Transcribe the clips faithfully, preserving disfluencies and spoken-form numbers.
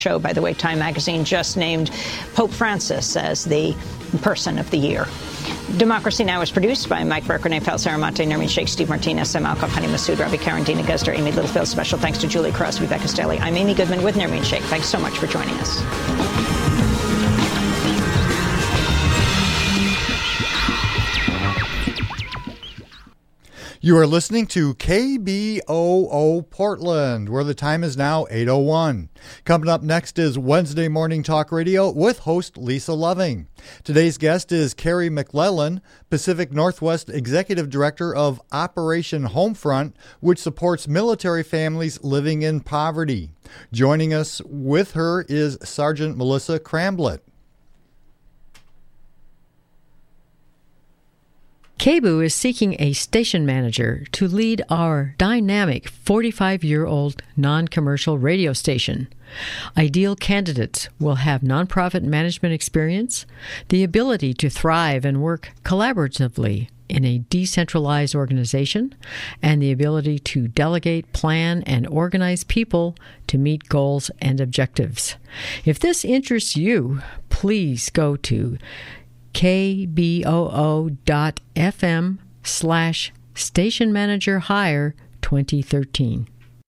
Show. By the way, Time magazine just named Pope Francis as the person of the year. Democracy Now! Is produced by Mike Burke, Renee Felsaramonte, Nermeen Sheikh, Steve Martinez, Sam Alcoff, Honey Massoud, Ravi Karen, Dina Guzder, Amy Littlefield. Special thanks to Julie Crosby, Becca Stelly. I'm Amy Goodman with Nermeen Sheikh. Thanks so much for joining us. You are listening to K B O O Portland, where the time is now eight oh one. Coming up next is Wednesday Morning Talk Radio with host Lisa Loving. Today's guest is Carrie McClellan, Pacific Northwest Executive Director of Operation Homefront, which supports military families living in poverty. Joining us with her is Sergeant Melissa Cramblett. K B O O is seeking a station manager to lead our dynamic forty-five-year-old non-commercial radio station. Ideal candidates will have nonprofit management experience, the ability to thrive and work collaboratively in a decentralized organization, and the ability to delegate, plan, and organize people to meet goals and objectives. If this interests you, please go to kboo.fm slash station manager hire 2013.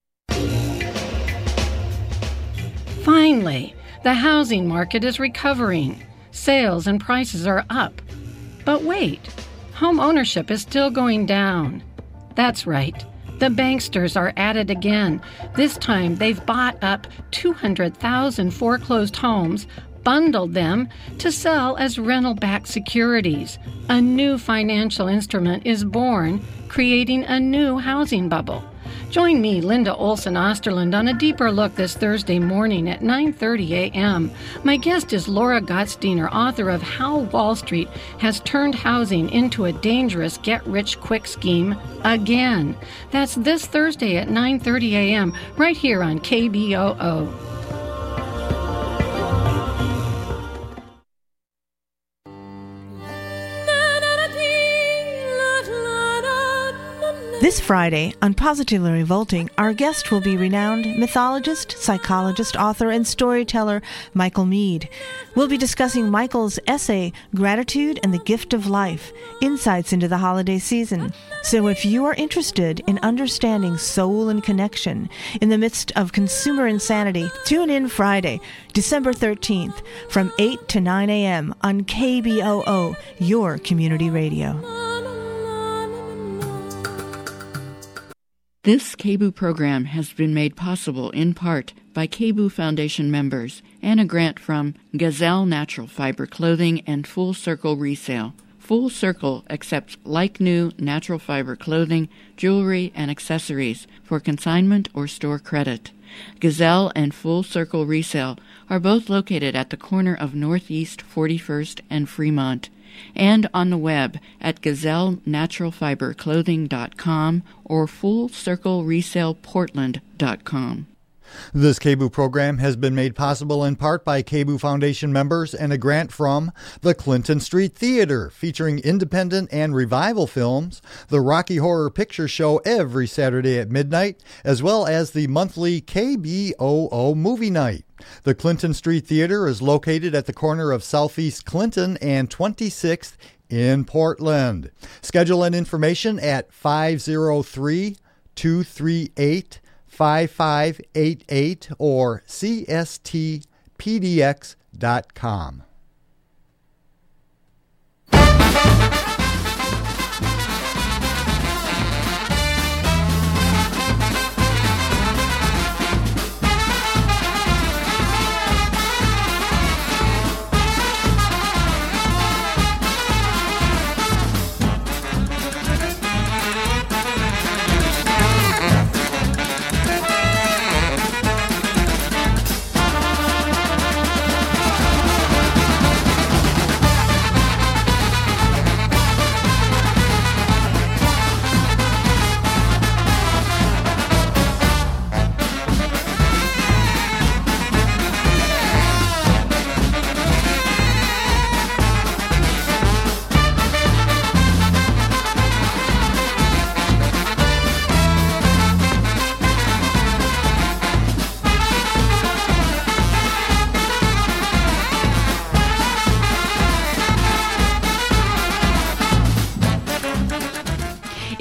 Finally, the housing market is recovering. Sales and prices are up. But wait, home ownership is still going down. That's right. The banksters are at it again. This time they've bought up two hundred thousand foreclosed homes, bundled them to sell as rental-backed securities. A new financial instrument is born, creating a new housing bubble. Join me, Linda Olson Osterland, on a deeper look this Thursday morning at nine thirty a.m. My guest is Laura Gottsteiner, author of How Wall Street Has Turned Housing into a Dangerous Get-Rich-Quick Scheme Again. That's this Thursday at nine thirty a.m. right here on K B O O. This Friday, on Positively Revolting, our guest will be renowned mythologist, psychologist, author, and storyteller Michael Meade. We'll be discussing Michael's essay, Gratitude and the Gift of Life, Insights into the Holiday Season. So if you are interested in understanding soul and connection in the midst of consumer insanity, tune in Friday, December thirteenth, from eight to nine a.m. on K B O O, your community radio. This K B O O program has been made possible in part by K B O O Foundation members and a grant from Gazelle Natural Fiber Clothing and Full Circle Resale. Full Circle accepts like-new natural fiber clothing, jewelry, and accessories for consignment or store credit. Gazelle and Full Circle Resale are both located at the corner of Northeast forty-first and Fremont, and on the web at gazelle natural fiber clothing dot com or full circle resale portland dot com. This K B O O program has been made possible in part by K B O O Foundation members and a grant from the Clinton Street Theater, featuring independent and revival films, the Rocky Horror Picture Show every Saturday at midnight, as well as the monthly K B O O Movie Night. The Clinton Street Theater is located at the corner of Southeast Clinton and twenty-sixth in Portland. Schedule and information at five oh three, two three eight, five five eight eight or c s t p d x dot com.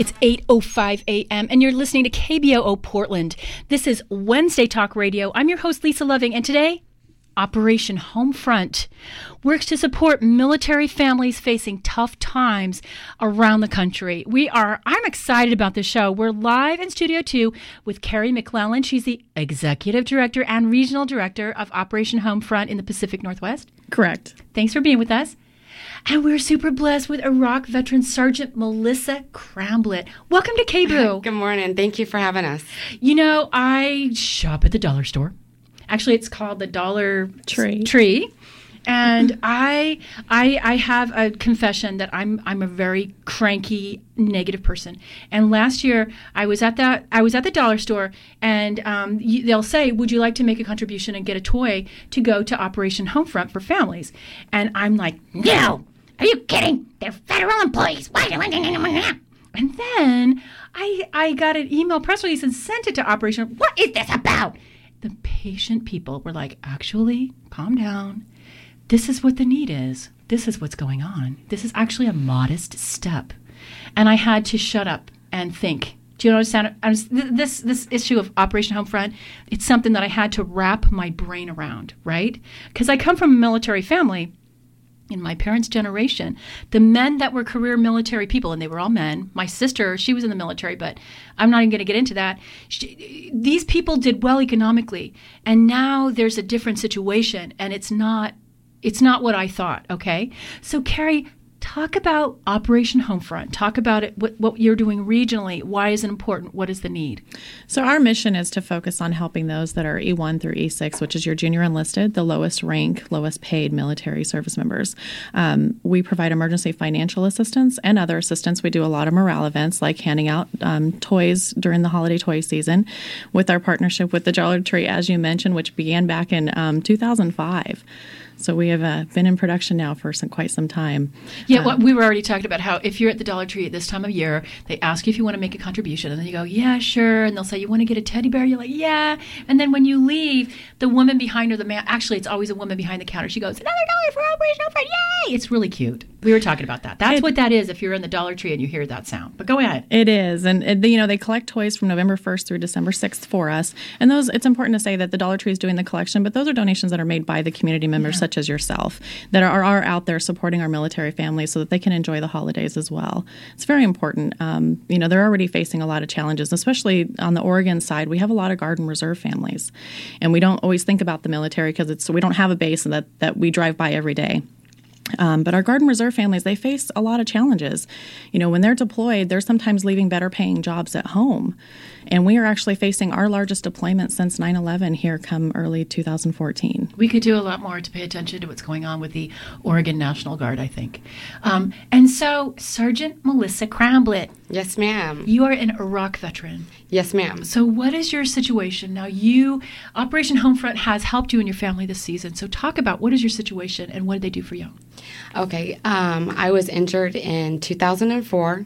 It's eight oh five a.m. and you're listening to K B O O Portland. This is Wednesday Talk Radio. I'm your host, Lisa Loving, and today, Operation Homefront works to support military families facing tough times around the country. We are, I'm excited about this show. We're live in Studio two with Carrie McClellan. She's the Executive Director and Regional Director of Operation Homefront in the Pacific Northwest. Correct. Thanks for being with us. And we're super blessed with Iraq veteran Sergeant Melissa Cramblett. Welcome to K B O O. Good morning. Thank you for having us. You know, I shop at the dollar store. Actually, it's called the Dollar Tree. Tree. And I, I, I have a confession that I'm, I'm a very cranky, negative person. And last year, I was at that, I was at the dollar store, and um, you, they'll say, "Would you like to make a contribution and get a toy to go to Operation Homefront for families?" And I'm like, "No, are you kidding? They're federal employees. Why do I?" And then I, I got an email press release and sent it to Operation. What is this about? The patient people were like, "Actually, calm down. This is what the need is. This is what's going on. This is actually a modest step." And I had to shut up and think. Do you understand? I was, this this issue of Operation Homefront, it's something that I had to wrap my brain around, right? Because I come from a military family. In my parents' generation, the men that were career military people, and they were all men. My sister, she was in the military, but I'm not even going to get into that. She, these people did well economically, and now there's a different situation, and it's not It's not what I thought, okay? So, Carrie, talk about Operation Homefront. Talk about it, what, what you're doing regionally. Why is it important? What is the need? So our mission is to focus on helping those that are E one through E six, which is your junior enlisted, the lowest rank, lowest paid military service members. Um, we provide emergency financial assistance and other assistance. We do a lot of morale events like handing out um, toys during the holiday toy season with our partnership with the Dollar Tree, as you mentioned, which began back in um, two thousand five. So we have uh, been in production now for some, quite some time. Yeah, um, well, we were already talking about how if you're at the Dollar Tree at this time of year, they ask you if you want to make a contribution. And then you go, "Yeah, sure." And they'll say, "You want to get a teddy bear?" You're like, "Yeah." And then when you leave, the woman behind her, the man, actually it's always a woman behind the counter. She goes, "Another dollar for Operation Homefront, yay!" It's really cute. We were talking about that. That's it, what that is if you're in the Dollar Tree and you hear that sound. But go ahead. It is. And, and, you know, they collect toys from November first through December sixth for us. And those, it's important to say that the Dollar Tree is doing the collection, but those are donations that are made by the community members, yeah. such as yourself, that are, are out there supporting our military families so that they can enjoy the holidays as well. It's very important. Um, you know, they're already facing a lot of challenges, especially on the Oregon side. We have a lot of Guard and Reserve families, and we don't always think about the military because it's we don't have a base that, that we drive by every day. Um, but our Guard and Reserve families, they face a lot of challenges. You know, when they're deployed, they're sometimes leaving better paying jobs at home. And we are actually facing our largest deployment since nine eleven here come early two thousand fourteen. We could do a lot more to pay attention to what's going on with the Oregon National Guard, I think. Um, and so, Sergeant Melissa Cramblett. Yes, ma'am. You are an Iraq veteran. Yes, ma'am. So what is your situation? Now, you, Operation Homefront has helped you and your family this season. So talk about what is your situation and what did they do for you? Okay. Um, I was injured in two thousand four.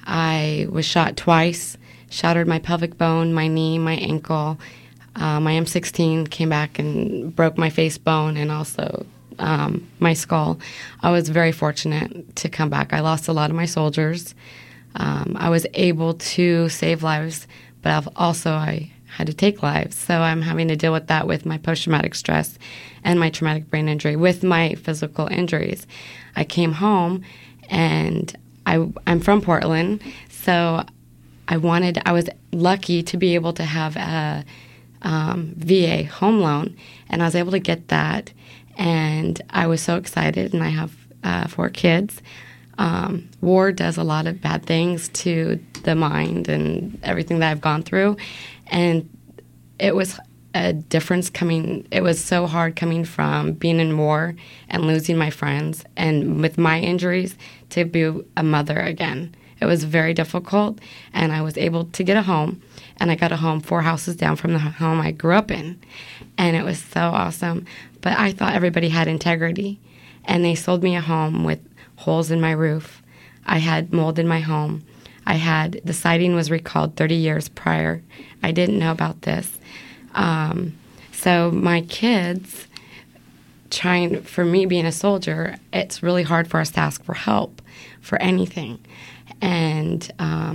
I was shot twice. Shattered my pelvic bone, my knee, my ankle. Uh, my M sixteen came back and broke my face bone and also um, my skull. I was very fortunate to come back. I lost a lot of my soldiers. Um, I was able to save lives, but I've also I had to take lives. So I'm having to deal with that with my post-traumatic stress and my traumatic brain injury with my physical injuries. I came home, and I, I'm from Portland, so I wanted, I was lucky to be able to have a um, V A home loan, and I was able to get that, and I was so excited, and I have uh, four kids. Um, war does a lot of bad things to the mind and everything that I've gone through, and it was a difference coming, it was so hard coming from being in war and losing my friends, and with my injuries, to be a mother again. It was very difficult, and I was able to get a home, and I got a home four houses down from the home I grew up in, and it was so awesome. But I thought everybody had integrity, and they sold me a home with holes in my roof. I had mold in my home. I had, the siding was recalled thirty years prior. I didn't know about this. Um, so my kids, trying, for me being a soldier, it's really hard for us to ask for help for anything. And um,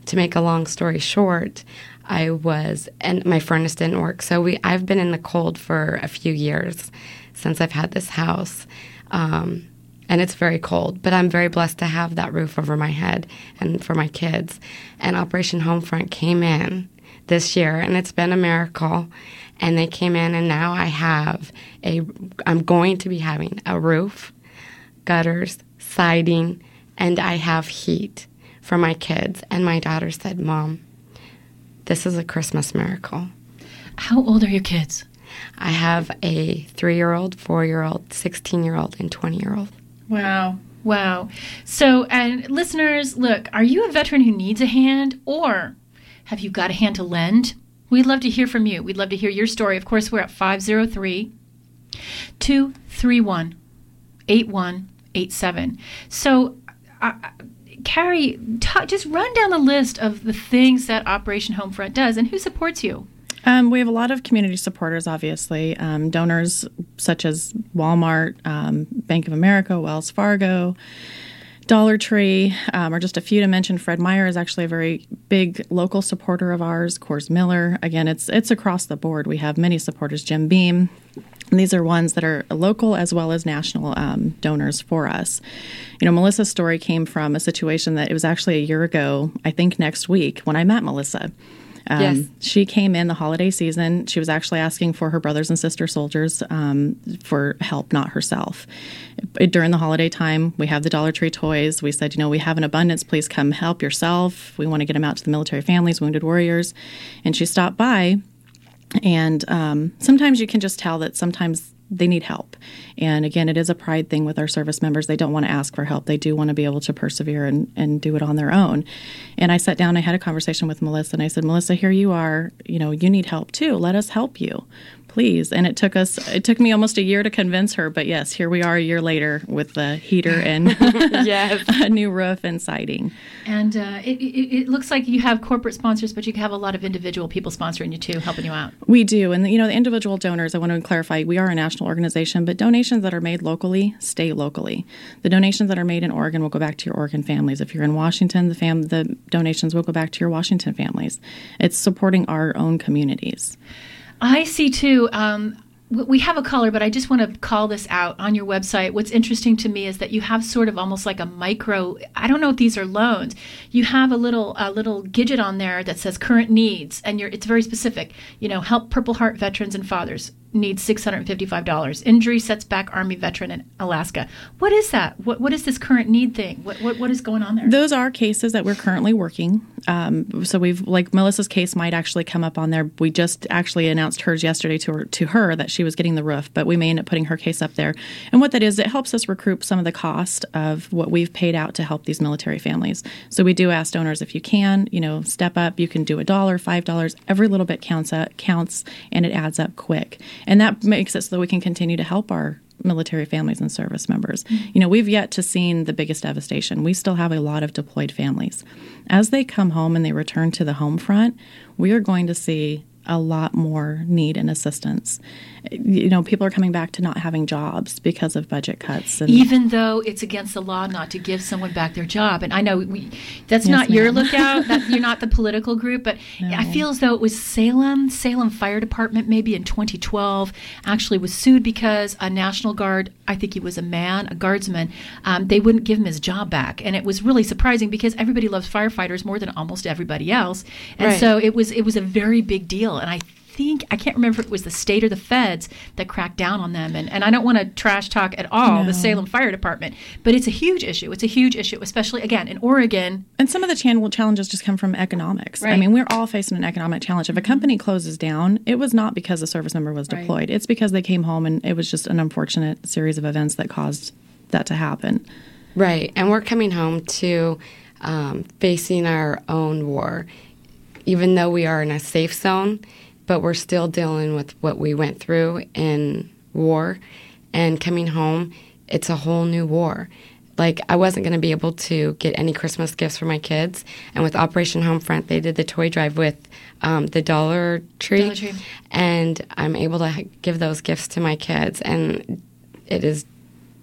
to make a long story short, I was, and my furnace didn't work. So we, I've been in the cold for a few years since I've had this house. Um, and it's very cold, but I'm very blessed to have that roof over my head and for my kids. And Operation Homefront came in this year, and it's been a miracle. And they came in, and now I have a, I'm going to be having a roof, gutters, siding, and I have heat for my kids. And my daughter said, Mom, this is a Christmas miracle. How old are your kids? I have a three-year-old, four-year-old, sixteen-year-old, and twenty-year-old. Wow. Wow. So, and listeners, look, are you a veteran who needs a hand, or have you got a hand to lend? We'd love to hear from you. We'd love to hear your story. Of course, we're at five oh three, two three one, eight one eight seven. So, uh, Carrie, talk, just run down the list of the things that Operation Homefront does and who supports you. Um, we have a lot of community supporters, obviously, um, donors such as Walmart, um, Bank of America, Wells Fargo, Dollar Tree, um, are just a few to mention. Fred Meyer is actually a very big local supporter of ours. Coors Miller, again, it's it's across the board. We have many supporters. Jim Beam. And these are ones that are local as well as national um, donors for us. You know, Melissa's story came from a situation that it was actually a year ago, I think next week, when I met Melissa. Um, yes. She came in the holiday season. She was actually asking for her brothers and sister soldiers um, for help, not herself. During the holiday time, we have the Dollar Tree toys. We said, you know, we have an abundance. Please come help yourself. We want to get them out to the military families, wounded warriors. And she stopped by. And um, sometimes you can just tell that sometimes they need help. And again, it is a pride thing with our service members. They don't want to ask for help. They do want to be able to persevere and, and do it on their own. And I sat down, I had a conversation with Melissa, and I said, Melissa, here you are. You know, you need help too. Let us help you, please. And it took us, it took me almost a year to convince her. But yes, here we are a year later with the heater and yes. a new roof and siding. And uh, it, it, it looks like you have corporate sponsors, but you have a lot of individual people sponsoring you too, helping you out. We do. And, you know, the individual donors, I want to clarify, we are a national organization, but donations that are made locally stay locally. The donations that are made in Oregon will go back to your Oregon families. If you're in Washington, the, fam- the donations will go back to your Washington families. It's supporting our own communities. I see, too. Um, we have a caller, but I just want to call this out on your website. What's interesting to me is that you have sort of almost like a micro, I don't know if these are loans. You have a little a little gadget on there that says current needs, and you're, it's very specific. You know, help Purple Heart veterans and fathers. Needs six hundred fifty-five dollars. Injury sets back Army veteran in Alaska. What is that? What What is this current need thing? What What, what is going on there? Those are cases that we're currently working. Um, so we've, like Melissa's case might actually come up on there. We just actually announced hers yesterday to her, to her that she was getting the roof, but we may end up putting her case up there. And what that is, it helps us recoup some of the cost of what we've paid out to help these military families. So we do ask donors, if you can, you know, step up. You can do a dollar, five dollars. Every little bit counts, uh, counts, and it adds up quick. And that makes it so that we can continue to help our military families and service members. Mm-hmm. You know, we've yet to seen the biggest devastation. We still have a lot of deployed families. As they come home and they return to the home front, we are going to see a lot more need and assistance. You know, people are coming back to not having jobs because of budget cuts. And even though it's against the law not to give someone back their job. And I know we, that's yes, not ma'am. your lookout. That, you're not the political group. But no. I feel as though it was Salem, Salem Fire Department, maybe in twenty twelve, actually was sued because a National Guard, I think he was a man, a guardsman, um, they wouldn't give him his job back. And it was really surprising because everybody loves firefighters more than almost everybody else. And right. so it was it was a very big deal. And I think, I can't remember if it was the state or the feds that cracked down on them. And, and I don't want to trash talk at all no. the Salem Fire Department, but it's a huge issue. It's a huge issue, especially, again, in Oregon. And some of the challenges just come from economics. Right. I mean, we're all facing an economic challenge. If a company closes down, it was not because a service member was deployed. Right. It's because they came home and it was just an unfortunate series of events that caused that to happen. Right. And we're coming home to um, facing our own war, even though we are in a safe zone. But we're still dealing with what we went through in war. And coming home, it's a whole new war. Like, I wasn't going to be able to get any Christmas gifts for my kids. And with Operation Homefront, they did the toy drive with um, the Dollar Tree. Dollar Tree. And I'm able to give those gifts to my kids. And it is...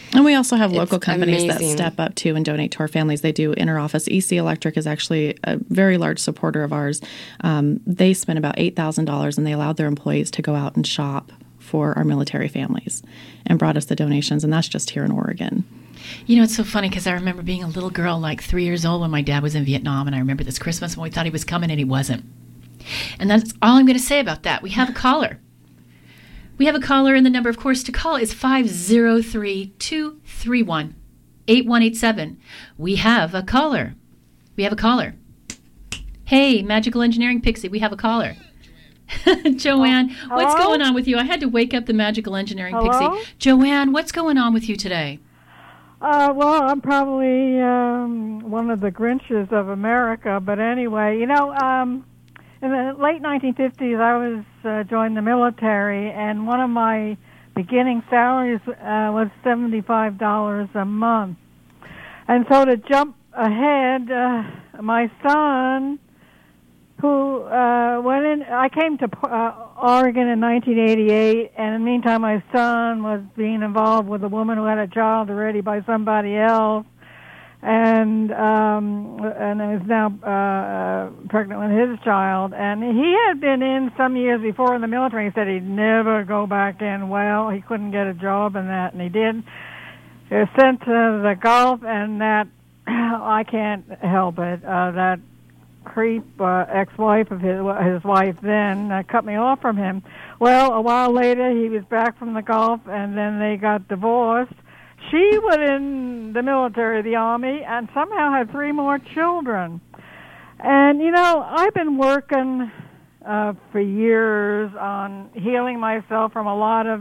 And we also have local It's companies amazing. that step up too and donate to our families. They do interoffice. E C Electric is actually a very large supporter of ours. Um, they spent about eight thousand dollars and they allowed their employees to go out and shop for our military families and brought us the donations. And that's just here in Oregon. You know, it's so funny because I remember being a little girl, like three years old, when my dad was in Vietnam. And I remember this Christmas when we thought he was coming and he wasn't. And that's all I'm going to say about that. We have a caller. We have a caller, and the number, of course, to call is five oh three, two three one, eight one eight seven. We have a caller. We have a caller. Hey, Magical Engineering Pixie, we have a caller. Joanne, Oh, what's hello? going on with you? I had to wake up the Magical Engineering Hello? Pixie. Joanne, what's going on with you today? Uh, well, I'm probably um, one of the Grinches of America, but anyway, you know, um, in the late nineteen fifties, I was uh, joined the military, and one of my beginning salaries uh, was seventy-five dollars a month. And so to jump ahead, uh, my son, who uh, went in, I came to uh, Oregon in nineteen eighty-eight, and in the meantime, my son was being involved with a woman who had a child already by somebody else, and um, and is now uh, pregnant with his child. And he had been in some years before in the military. He said he'd never go back in. Well, he couldn't get a job in that, and he did. He was sent to the Gulf, and that I can't help it. Uh, that creep uh, ex-wife of his, his wife then uh, cut me off from him. Well, a while later, he was back from the Gulf, and then they got divorced. She was in the military, the Army, and somehow had three more children. And, you know, I've been working uh, for years on healing myself from a lot of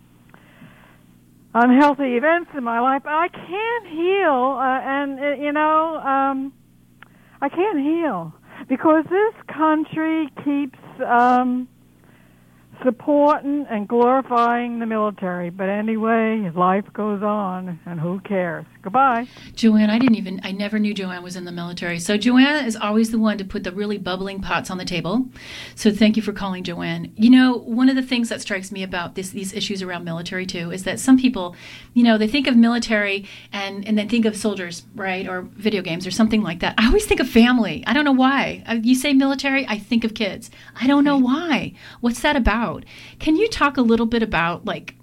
unhealthy events in my life. I can't heal, uh, and, uh, you know, um, I can't heal because this country keeps um, supporting and glorifying the military. But anyway, life goes on, and who cares? Goodbye. Joanne, I didn't even, I never knew Joanne was in the military. So Joanne is always the one to put the really bubbling pots on the table. So thank you for calling, Joanne. You know, one of the things that strikes me about this, these issues around military too, is that some people, you know, they think of military and, and then think of soldiers, right? Or video games or something like that. I always think of family. I don't know why. You say military, I think of kids. I don't know why. What's that about? Can you talk a little bit about, like,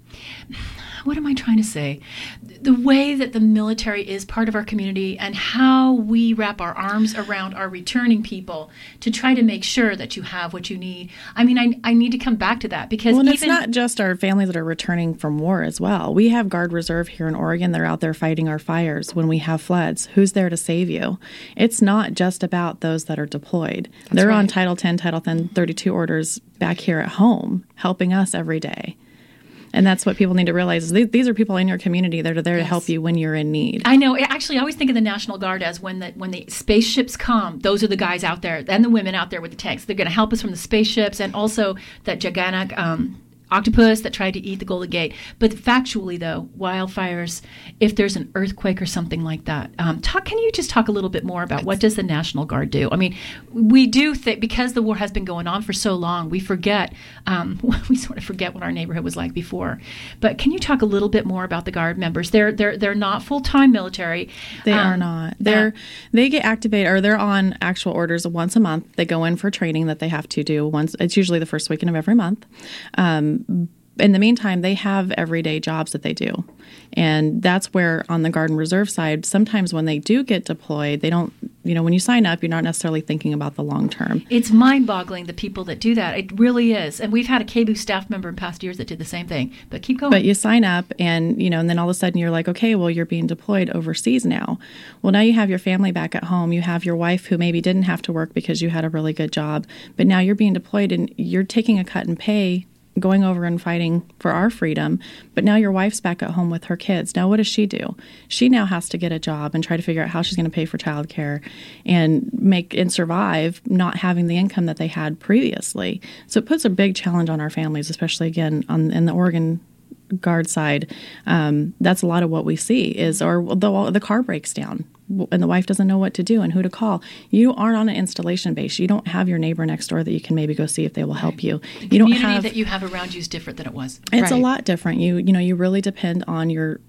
what am I trying to say? The way that the military is part of our community and how we wrap our arms around our returning people to try to make sure that you have what you need. I mean, I, I need to come back to that because well, and even it's not just our families that are returning from war as well. We have Guard Reserve here in Oregon. They're out there fighting our fires when we have floods. Who's there to save you? It's not just about those that are deployed. That's They're right. on Title ten, Title ten thirty-two orders back here at home, helping us every day. And that's what people need to realize. Is these, these are people in your community that are there Yes. to help you when you're in need. I know. Actually, I always think of the National Guard as when the when the spaceships come, those are the guys out there and the women out there with the tanks. They're going to help us from the spaceships and also that gigantic um, octopus that tried to eat the Golden Gate. But factually, though, wildfires, if there's an earthquake or something like that, um, talk. Can you just talk a little bit more about what does the National Guard do? I mean, we do think because the war has been going on for so long, we forget. Um, we sort of forget what our neighborhood was like before. But can you talk a little bit more about the Guard members? They're they're they're not full time military. They Um, are not. They're that- they get activated or they're on actual orders once a month. They go in for training that they have to do once. It's usually the first weekend of every month. Um, in the meantime, they have everyday jobs that they do. And that's where on the Guard and Reserve side, sometimes when they do get deployed, they don't, you know, when you sign up, you're not necessarily thinking about the long term. It's mind-boggling, the people that do that. It really is. And we've had a K B U staff member in past years that did the same thing. But keep going. But you sign up and, you know, and then all of a sudden you're like, okay, well, you're being deployed overseas now. Well, now you have your family back at home. You have your wife who maybe didn't have to work because you had a really good job. But now you're being deployed and you're taking a cut in pay going over and fighting for our freedom, but now your wife's back at home with her kids. Now what does she do? She now has to get a job and try to figure out how she's going to pay for childcare and make and survive not having the income that they had previously. So it puts a big challenge on our families, especially again on in the Oregon Guard side. Um, that's a lot of what we see is, or the, the car breaks down and the wife doesn't know what to do and who to call. You aren't on an installation base. You don't have your neighbor next door that you can maybe go see if they will help you. The You don't community have that you have around you is different than it was. It's Right. a lot different. You you know you really depend on your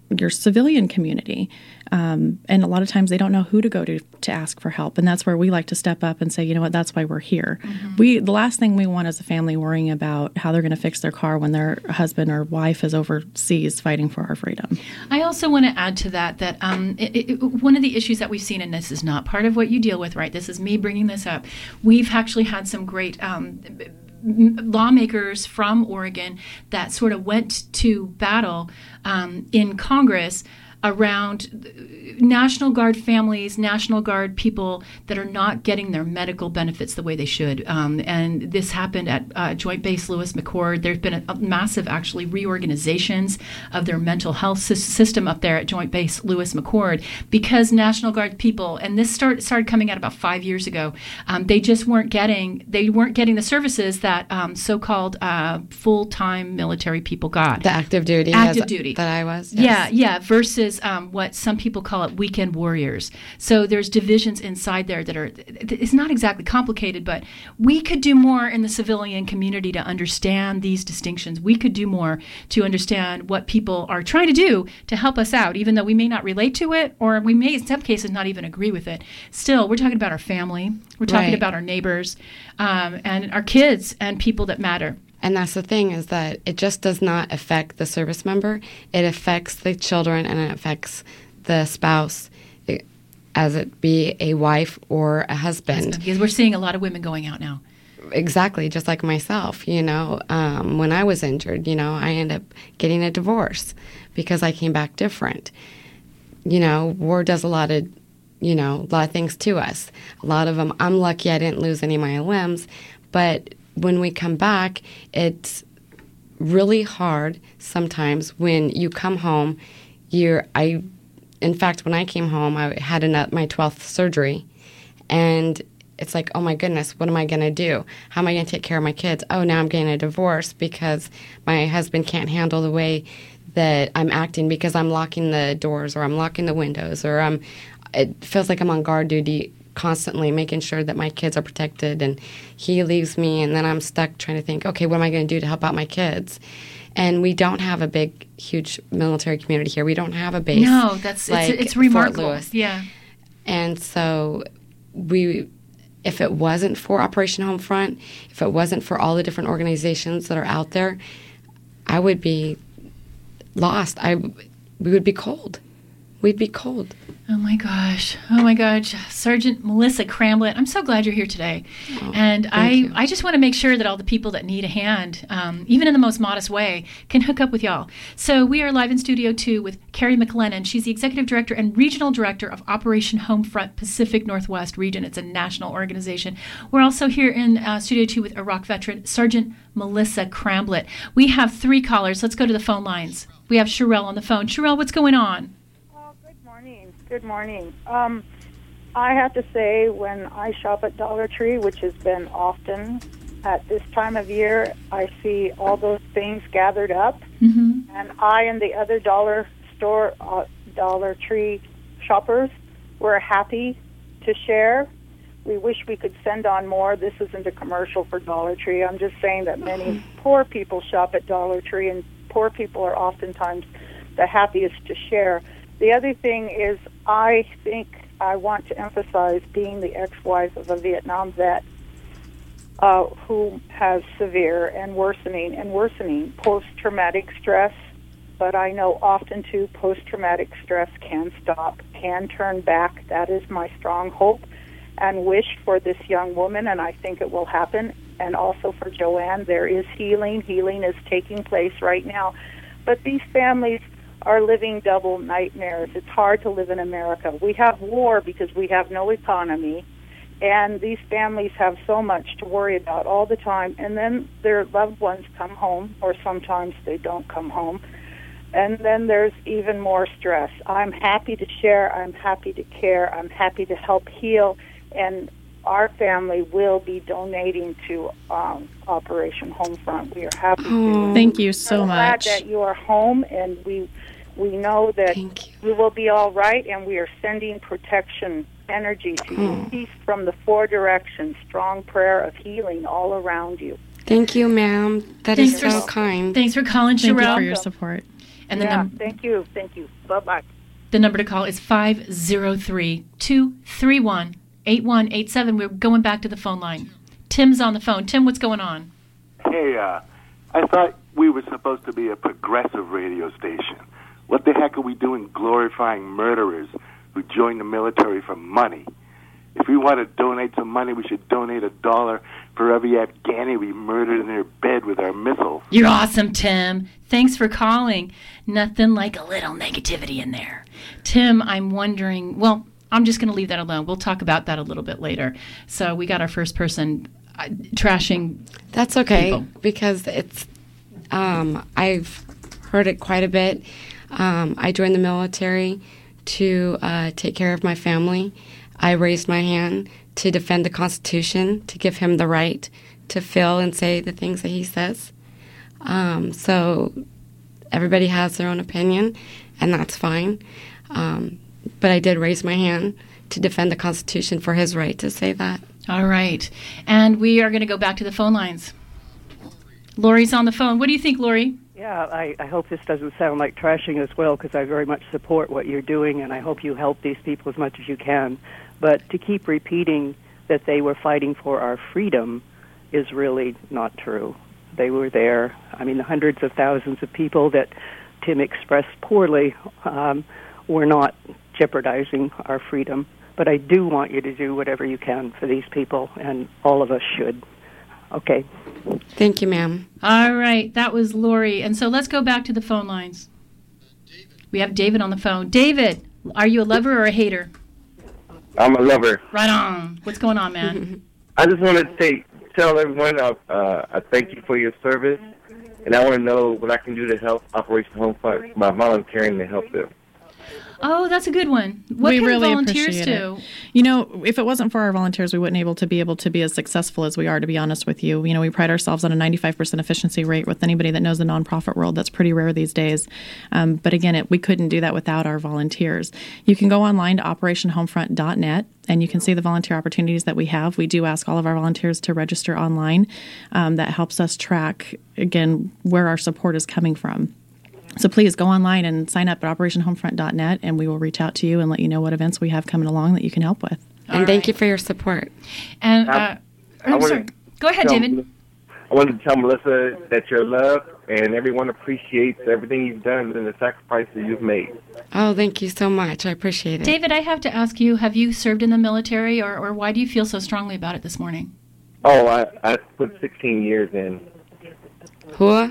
your civilian community. Um, and a lot of times they don't know who to go to to ask for help. And that's where we like to step up and say, you know what, that's why we're here. Mm-hmm. We the last thing we want is a family worrying about how they're going to fix their car when their husband or wife is overseas fighting for our freedom. I also want to add to that that um, it, it, one of the issues that we've seen, and this is not part of what you deal with, right? This is me bringing this up. We've actually had some great um, lawmakers from Oregon that sort of went to battle um, in Congress around National Guard families, National Guard people that are not getting their medical benefits the way they should. Um, and this happened at uh, Joint Base Lewis McChord. There's been a, a massive, actually, reorganizations of their mental health sy- system up there at Joint Base Lewis McChord because National Guard people, and this start, started coming out about five years ago, um, they just weren't getting, they weren't getting the services that um, so-called uh, full-time military people got. The active duty. Active duty. That I was. Yes. Yeah, yeah, versus Um, what some people call it weekend warriors. So there's divisions inside there that are, it's not exactly complicated, but we could do more in the civilian community to understand these distinctions. We could do more to understand what people are trying to do to help us out, even though we may not relate to it, or we may, in some cases, not even agree with it. Still, we're talking about our family. We're talking Right. about our neighbors um, and our kids and people that matter. And that's the thing, is that it just does not affect the service member. It affects the children and it affects the spouse, it, as it be a wife or a husband. Because we're seeing a lot of women going out now. Exactly, just like myself, you know. Um, when I was injured, you know, I ended up getting a divorce because I came back different. You know, war does a lot of, you know, a lot of things to us. A lot of them, I'm lucky I didn't lose any of my limbs, but when we come back, it's really hard sometimes when you come home. You're, I, in fact, when I came home, I had another, my twelfth surgery, and it's like, oh my goodness, what am I going to do? How am I going to take care of my kids? Oh, now I'm getting a divorce because my husband can't handle the way that I'm acting because I'm locking the doors or I'm locking the windows or I'm, it feels like I'm on guard duty constantly making sure that my kids are protected, and he leaves me and then I'm stuck trying to think, okay, what am I going to do to help out my kids? And we don't have a big, huge military community here. We don't have a base. No, that's like it's, it's remarkable. Fort Lewis. Yeah. And so we, if it wasn't for Operation Homefront, if it wasn't for all the different organizations that are out there, I would be lost. I, we would be cold. We'd be cold. Oh my gosh. Oh my gosh. Sergeant Melissa Cramblett, I'm so glad you're here today. Oh, and I, you. I just want to make sure that all the people that need a hand, um, even in the most modest way, can hook up with y'all. So we are live in Studio two with Carrie McLennan. She's the Executive Director and Regional Director of Operation Homefront Pacific Northwest Region. It's a national organization. We're also here in uh, Studio two with Iraq veteran Sergeant Melissa Cramblett. We have three callers. Let's go to the phone lines. We have Sherelle on the phone. Sherelle, what's going on? Good morning. Um, I have to say, when I shop at Dollar Tree, which has been often at this time of year, I see all those things gathered up, mm-hmm. and I and the other dollar store, uh, Dollar Tree shoppers, were happy to share. We wish we could send on more. This isn't a commercial for Dollar Tree. I'm just saying that many mm-hmm. poor people shop at Dollar Tree, and poor people are oftentimes the happiest to share. The other thing is, I think I want to emphasize being the ex-wife of a Vietnam vet uh, who has severe and worsening and worsening post-traumatic stress. But I know often, too, post-traumatic stress can stop, can turn back. That is my strong hope and wish for this young woman, and I think it will happen. And also for Joanne, there is healing. Healing is taking place right now. But these families are living double nightmares. It's hard to live in America. We have war because we have no economy, and these families have so much to worry about all the time, and then their loved ones come home, or sometimes they don't come home, and then there's even more stress. I'm happy to share. I'm happy to care. I'm happy to help heal, and our family will be donating to um, Operation Homefront. We are happy oh, to. Thank you so I'm much. glad that you are home, and we we know that we will be all right, and we are sending protection energy to you. Oh. Peace from the four directions, strong prayer of healing all around you. Thank you, ma'am. That Thanks is for, so kind. Thanks for calling, Thank Sherelle. you for your support. And the yeah, num- thank you. Thank you. Bye-bye. The number to call is five oh three, two three one, eight one eight seven. We're going back to the phone line. Tim's on the phone. Tim, what's going on? Hey, uh, I thought we were supposed to be a progressive radio station. What the heck are we doing glorifying murderers who join the military for money? If we want to donate some money, we should donate a dollar for every Afghani we murdered in their bed with our missiles. You're awesome, Tim. Thanks for calling. Nothing like a little negativity in there. Tim, I'm wondering, well, I'm just going to leave that alone. We'll talk about that a little bit later. So we got our first person uh, trashing That's okay, people. because it's, um, I've heard it quite a bit. Um, I joined the military to uh, take care of my family. I raised my hand to defend the Constitution, to give him the right to feel and say the things that he says. Um, so everybody has their own opinion, and that's fine. Um, but I did raise my hand to defend the Constitution for his right to say that. All right. And we are going to go back to the phone lines. Lori's on the phone. What do you think, Lori? Yeah, I, I hope this doesn't sound like trashing as well, because I very much support what you're doing, and I hope you help these people as much as you can. But to keep repeating that they were fighting for our freedom is really not true. They were there. I mean, the hundreds of thousands of people that Tim expressed poorly um, were not jeopardizing our freedom. But I do want you to do whatever you can for these people, and all of us should. Okay. Thank you, ma'am. All right. That was Lori. And so let's go back to the phone lines. We have David on the phone. David, are you a lover or a hater? I'm a lover. Right on. What's going on, man? I just want to say, tell everyone uh, uh, I thank you for your service, and I want to know what I can do to help Operation Homefront by volunteering to help them. Oh, that's a good one. What we can really volunteers appreciate do? It. You know, if it wasn't for our volunteers, we wouldn't able to be able to be as successful as we are, to be honest with you. You know, we pride ourselves on a ninety-five percent efficiency rate. With anybody that knows the nonprofit world, that's pretty rare these days. Um, but again, it, we couldn't do that without our volunteers. You can go online to operation homefront dot net, and you can see the volunteer opportunities that we have. We do ask all of our volunteers to register online. Um, that helps us track, again, where our support is coming from. So please go online and sign up at operation homefront dot net, and we will reach out to you and let you know what events we have coming along that you can help with. And All thank right. you for your support. And uh, I'm wanna sorry. Go ahead, tell- David. I wanted to tell Melissa that you're loved, and everyone appreciates everything you've done and the sacrifices you've made. Oh, thank you so much. I appreciate it. David, I have to ask you, have you served in the military, or, or why do you feel so strongly about it this morning? Oh, I, I put sixteen years in. Who?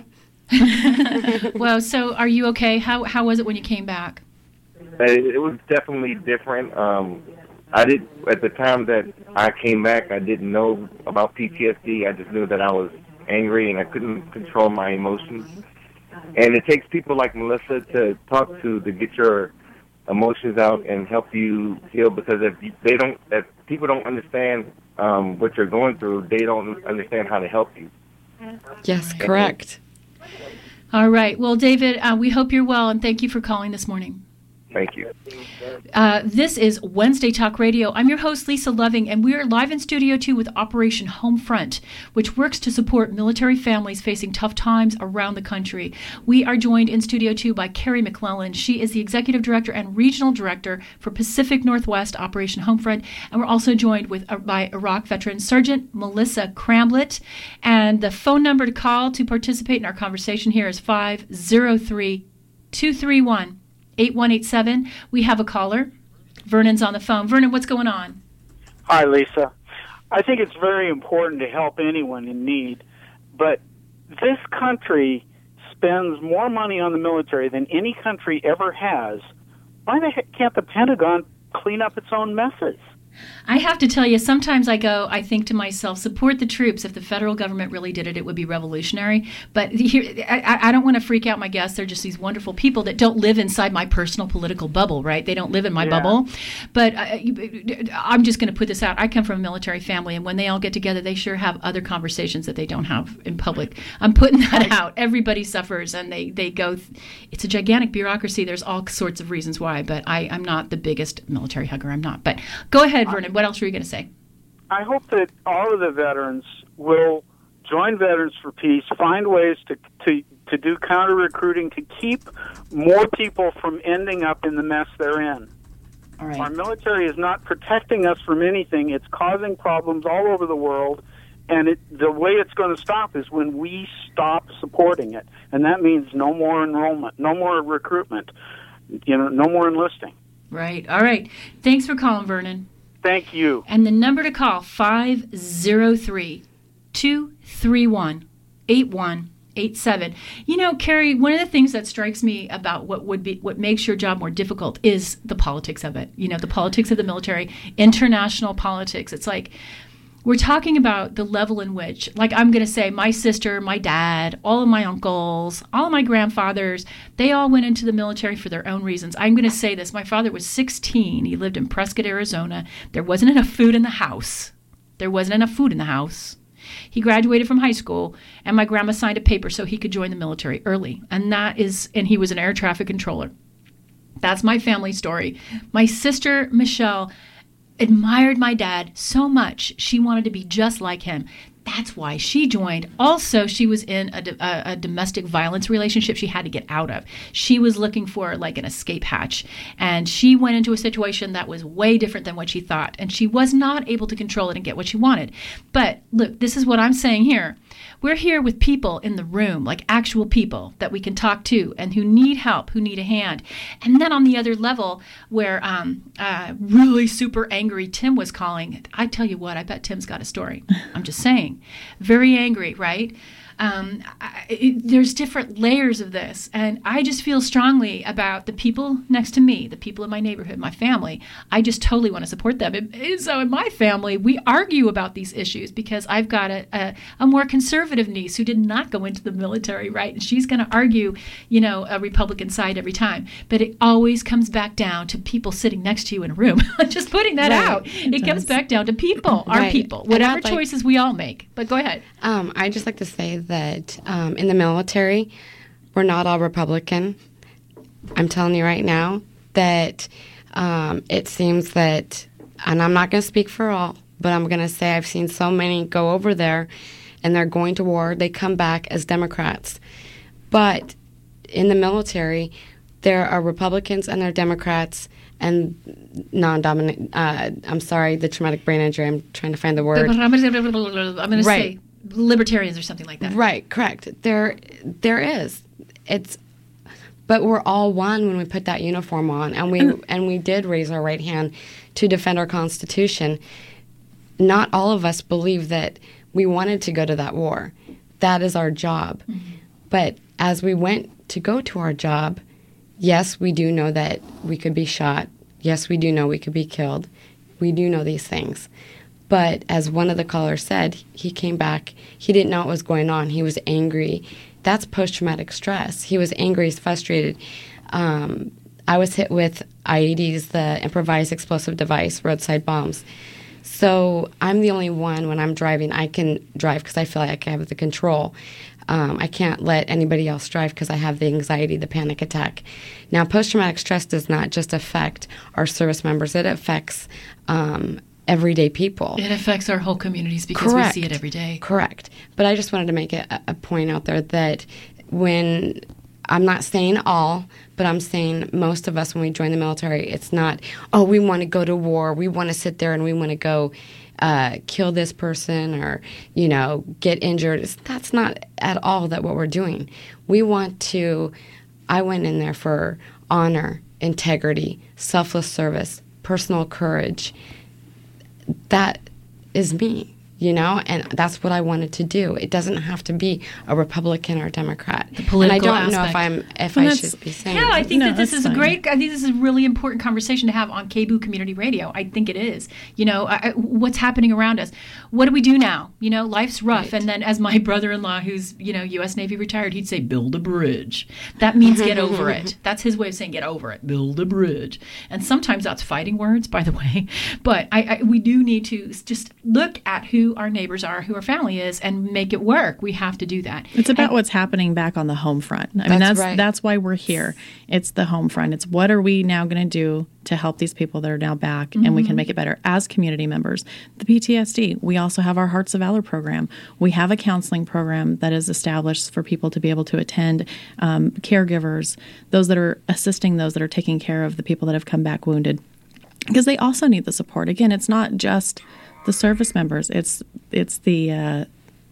Well, so are you okay? How how was it when you came back? It, it was definitely different. Um, I did at the time that I came back. I didn't know about P T S D. I just knew that I was angry and I couldn't control my emotions. And it takes people like Melissa to talk to to get your emotions out and help you heal. Because if they don't, if people don't understand um, what you're going through, they don't understand how to help you. Yes, correct. All right. Well, David, uh, we hope you're well, and thank you for calling this morning. Thank you. Uh, this is Wednesday Talk Radio. I'm your host, Lisa Loving, and we are live in Studio two with Operation Homefront, which works to support military families facing tough times around the country. We are joined in Studio two by Carrie McClellan. She is the Executive Director and Regional Director for Pacific Northwest Operation Homefront, and we're also joined with uh, by Iraq veteran Sergeant Melissa Cramblett. And the phone number to call to participate in our conversation here is five oh three, two three one, eight one eight seven. We have a caller. Vernon's on the phone. Vernon, what's going on? Hi, Lisa. I think it's very important to help anyone in need, but this country spends more money on the military than any country ever has. Why the heck can't the Pentagon clean up its own messes? I have to tell you, sometimes I go, I think to myself, support the troops. If the federal government really did it, it would be revolutionary. But here, I, I don't want to freak out my guests. They're just these wonderful people that don't live inside my personal political bubble, right? They don't live in my Yeah. bubble. But uh, I'm just going to put this out. I come from a military family, and when they all get together, they sure have other conversations that they don't have in public. I'm putting that out. Everybody suffers, and they, they go, th- it's a gigantic bureaucracy. There's all sorts of reasons why, but I, I'm not the biggest military hugger. I'm not. But go ahead, Vernon. What else were you going to say? I hope that all of the veterans will join Veterans for Peace, find ways to, to, to do counter-recruiting to keep more people from ending up in the mess they're in. All right. Our military is not protecting us from anything. It's causing problems all over the world, and it, the way it's going to stop is when we stop supporting it, and that means no more enrollment, no more recruitment, you know, no more enlisting. Right. All right. Thanks for calling, Vernon. Thank you. And the number to call, five oh three, two three one, eight one eight seven. You know, Carrie, one of the things that strikes me about what would be what makes your job more difficult is the politics of it. You know, the politics of the military, international politics. It's like we're talking about the level in which, like I'm going to say, my sister, my dad, all of my uncles, all of my grandfathers, they all went into the military for their own reasons. I'm going to say this. My father was sixteen. He lived in Prescott, Arizona. There wasn't enough food in the house. There wasn't enough food in the house. He graduated from high school, and my grandma signed a paper so he could join the military early. And that is, and he was an air traffic controller. That's my family story. My sister, Michelle, admired my dad so much she wanted to be just like him. That's why she joined. Also, she was in a, a, a domestic violence relationship she had to get out of. She was looking for like an escape hatch, and she went into a situation that was way different than what she thought, and she was not able to control it and get what she wanted. But look, this is what I'm saying here. We're here with people in the room, like actual people that we can talk to and who need help, who need a hand. And then on the other level, where um, uh, really super angry Tim was calling, I tell you what, I bet Tim's got a story. I'm just saying. Very angry, right? Um, I, it, there's different layers of this, and I just feel strongly about the people next to me, the people in my neighborhood, my family. I just totally want to support them. And, and so in my family, we argue about these issues because I've got a, a, a more conservative niece who did not go into the military, right? And she's going to argue, you know, a Republican side every time. But it always comes back down to people sitting next to you in a room. Just putting that Right. out. It, it comes back down to people, our Right. people, And whatever I'd like- choices we all make. But go ahead. Um, I just like to say that um, in the military, we're not all Republican. I'm telling you right now that um, it seems that, and I'm not going to speak for all, but I'm going to say I've seen so many go over there and they're going to war. They come back as Democrats. But in the military, there are Republicans and there are Democrats and non-dominant, uh, I'm sorry, the traumatic brain injury, I'm trying to find the word. I'm going to Right. say libertarians or something like that. Right, correct. There, there is. It's, but we're all one when we put that uniform on, and we and we did raise our right hand to defend our Constitution. Not all of us believe that we wanted to go to that war. That is our job. Mm-hmm. But as we went to go to our job, yes, we do know that we could be shot. Yes, we do know we could be killed. We do know these things. But as one of the callers said, he came back. He didn't know what was going on. He was angry. That's post-traumatic stress. He was angry. He's frustrated. Um, I was hit with I E Ds, the improvised explosive device, roadside bombs. So I'm the only one when I'm driving. I can drive because I feel like I have the control. Um, I can't let anybody else drive because I have the anxiety, the panic attack. Now, post-traumatic stress does not just affect our service members. It affects um, everyday people. It affects our whole communities because Correct. we see it every day. Correct. But I just wanted to make a, a point out there that when, I'm not saying all, but I'm saying most of us when we join the military, it's not, oh, we want to go to war, we want to sit there and we want to go uh, kill this person or, you know, get injured. It's, that's not at all that what we're doing. We want to, I went in there for honor, integrity, selfless service, personal courage. That is me, you know, and that's what I wanted to do. It doesn't have to be a Republican or a Democrat. The political and I don't aspect. know if I'm if Well, I that's- should be saying. Yeah, I think No, that this that's is a fine. great. I think this is a really important conversation to have on K B O O Community Radio. I think it is. You know, I, I- what's happening around us? What do we do now? You know, life's rough. Right. And then, as my brother-in-law, who's you know U S Navy retired, he'd say, "Build a bridge." That means get over it. That's his way of saying get over it. Build a bridge. And sometimes that's fighting words, by the way. But I, I we do need to just look at who who our neighbors are, who our family is, and make it work. We have to do that. It's about and, what's happening back on the home front. I that's mean, that's right. that's why we're here. It's the home front. It's what are we now going to do to help these people that are now back, mm-hmm. and we can make it better as community members. The P T S D, we also have our Hearts of Valor program. We have a counseling program that is established for people to be able to attend, um, caregivers, those that are assisting those that are taking care of the people that have come back wounded, because they also need the support. Again, it's not just the service members. It's it's the uh,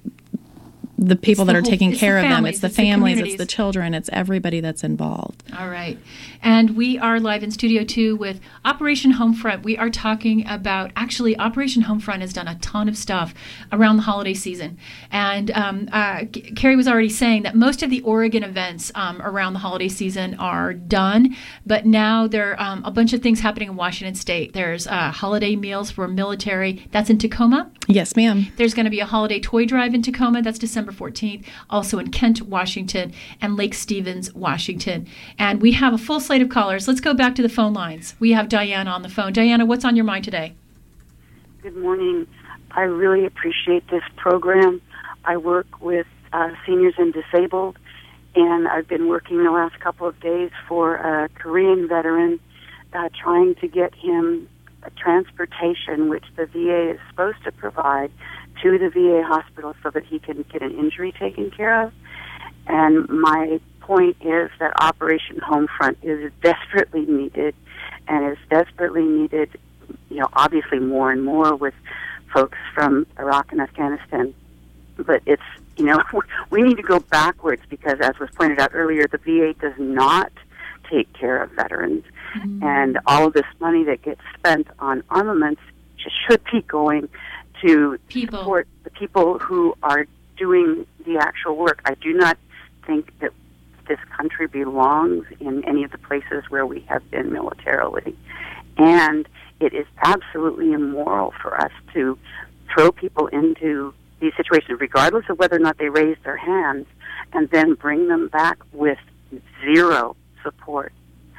the people the that are whole, taking care the of them. families, It's the it's the families. communities. It's the children. It's everybody that's involved. All right. And we are live in Studio two with Operation Homefront. We are talking about, actually, Operation Homefront has done a ton of stuff around the holiday season. And um, uh, Carrie was already saying that most of the Oregon events um, around the holiday season are done, but now there are um, a bunch of things happening in Washington State. There's uh, holiday meals for military. That's in Tacoma. Yes, ma'am. There's going to be a holiday toy drive in Tacoma. That's December fourteenth. Also in Kent, Washington, and Lake Stevens, Washington. And we have a full slate of callers. Let's go back to the phone lines. We have Diana on the phone. Diana, what's on your mind today? Good morning. I really appreciate this program. I work with uh, seniors and disabled, and I've been working the last couple of days for a Korean veteran, uh, trying to get him a transportation, which the V A is supposed to provide, to the V A hospital so that he can get an injury taken care of. And my point is that Operation Homefront is desperately needed, and is desperately needed, you know, obviously more and more with folks from Iraq and Afghanistan. But it's, you know, we need to go backwards because, as was pointed out earlier, the V A does not take care of veterans. Mm-hmm. And all of this money that gets spent on armaments should be going to people. support the people who are doing the actual work. I do not think that this country belongs in any of the places where we have been militarily. And it is absolutely immoral for us to throw people into these situations, regardless of whether or not they raise their hands, and then bring them back with zero support.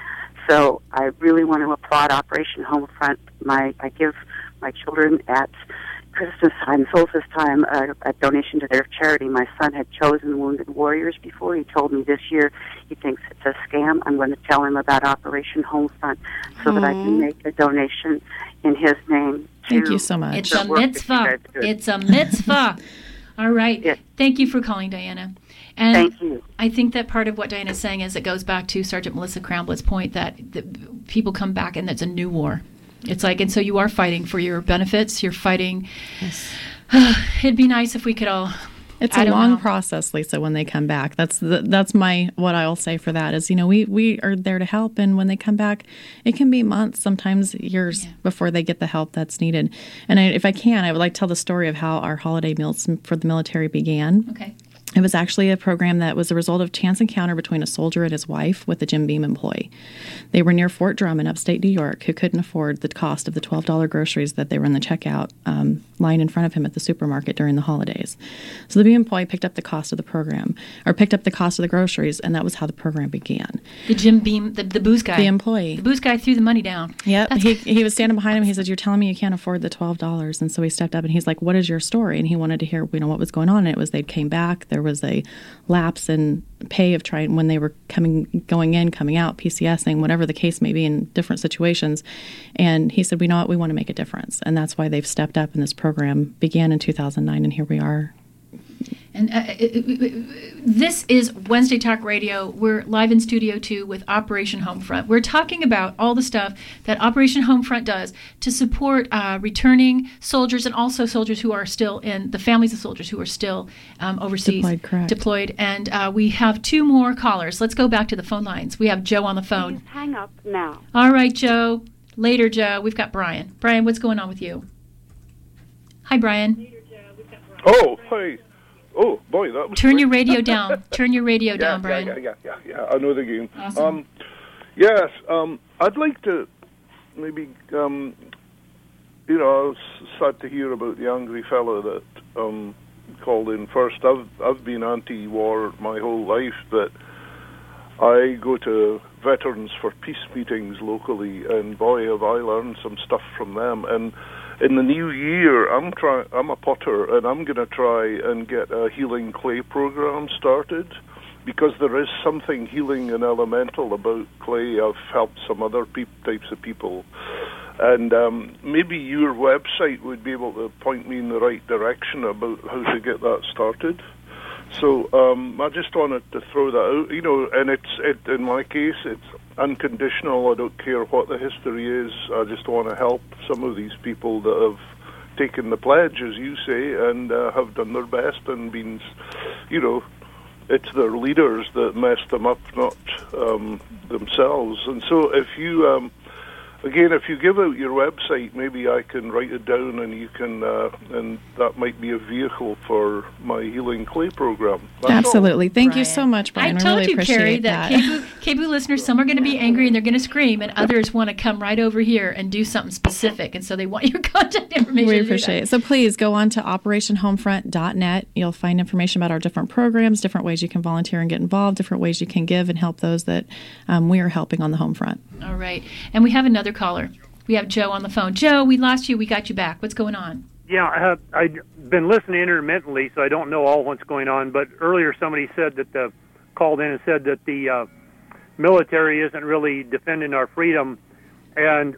So I really want to applaud Operation Homefront. My, I give my children at Christmas time, solstice time, uh, a donation to their charity. My son had chosen Wounded Warriors before. He told me this year he thinks it's a scam. I'm going to tell him about Operation Homefront so Aww. that I can make a donation in his name. Thank you so much. It's a mitzvah. It's a mitzvah. All right. Yes. Thank you for calling, Diana. And Thank you. I think that part of what Diana's saying is it goes back to Sergeant Melissa Cramblitt's point that the people come back and it's a new war. It's like, and so you are fighting for your benefits. You're fighting. Yes. It'd be nice if we could all. It's I a long know. process, Lisa, when they come back. That's the, that's my what I'll say for that is, you know, we, we are there to help. And when they come back, it can be months, sometimes years yeah. before they get the help that's needed. And I, if I can, I would like to tell the story of how our holiday meals for the military began. Okay. It was actually a program that was a result of chance encounter between a soldier and his wife with a Jim Beam employee. They were near Fort Drum in upstate New York who couldn't afford the cost of the twelve dollars groceries that they were in the checkout um, line in front of him at the supermarket during the holidays. So the Beam employee picked up the cost of the program, or picked up the cost of the groceries, and that was how the program began. The Jim Beam, the, the booze guy. The employee. The booze guy threw the money down. Yep. He, he was standing behind him. He said, "You're telling me you can't afford the twelve dollars. And so he stepped up and he's like, "What is your story?" And he wanted to hear, you know, what was going on. And it was they came back. There was a lapse in pay of trying when they were coming, going in, coming out, PCSing, whatever the case may be in different situations. And he said, "We know what, we want to make a difference." And that's why they've stepped up, and this program began in two thousand nine, and here we are. And uh, it, it, it, this is Wednesday Talk Radio. We're live in Studio two with Operation Homefront. We're talking about all the stuff that Operation Homefront does to support uh, returning soldiers and also soldiers who are still in, the families of soldiers who are still um, overseas. Deployed, correct. Deployed. And uh, we have two more callers. Let's go back to the phone lines. We have Joe on the phone. Please hang up now. All right, Joe. Later, Joe. We've got Brian. Brian, what's going on with you? Hi, Brian. Oh, hi. Oh, boy, that was Turn quick. your radio down. Turn your radio yeah, down, yeah, Brian. Yeah, yeah, yeah, yeah. I know the game. Awesome. Um, yes, um, I'd like to maybe, um, you know, I was sad to hear about the angry fellow that um, called in first. I've I've been anti-war my whole life, but I go to Veterans for Peace meetings locally, and boy, have I learned some stuff from them. And in the new year, I'm try I'm a putter, and I'm going to try and get a healing clay program started, because there is something healing and elemental about clay. I've helped some other pe- types of people, and um, maybe your website would be able to point me in the right direction about how to get that started. So um, I just wanted to throw that out, you know, and it's it, in my case, it's unconditional. I don't care what the history is. I just want to help some of these people that have taken the pledge, as you say, and uh, have done their best and been, you know, it's their leaders that messed them up, not um, themselves. And so if you, um, again, if you give out your website, maybe I can write it down, and you can, uh, and that might be a vehicle for my healing clay program. That's Absolutely. all. Thank Brian. you so much, Brian. I We told really you, appreciate Carrie, that, that. K B U, K B U listeners, some are going to be angry and they're going to scream, and others want to come right over here and do something specific, and so they want your contact information. We to do appreciate that. it. So please go on to operation homefront dot net. You'll find information about our different programs, different ways you can volunteer and get involved, different ways you can give and help those that um, we are helping on the home front. All right. And we have another caller. We have Joe on the phone. Joe, we lost you. We got you back. What's going on? Yeah, I have, I've been listening intermittently, so I don't know all what's going on. But earlier somebody said that the called in and said that the uh, military isn't really defending our freedom. And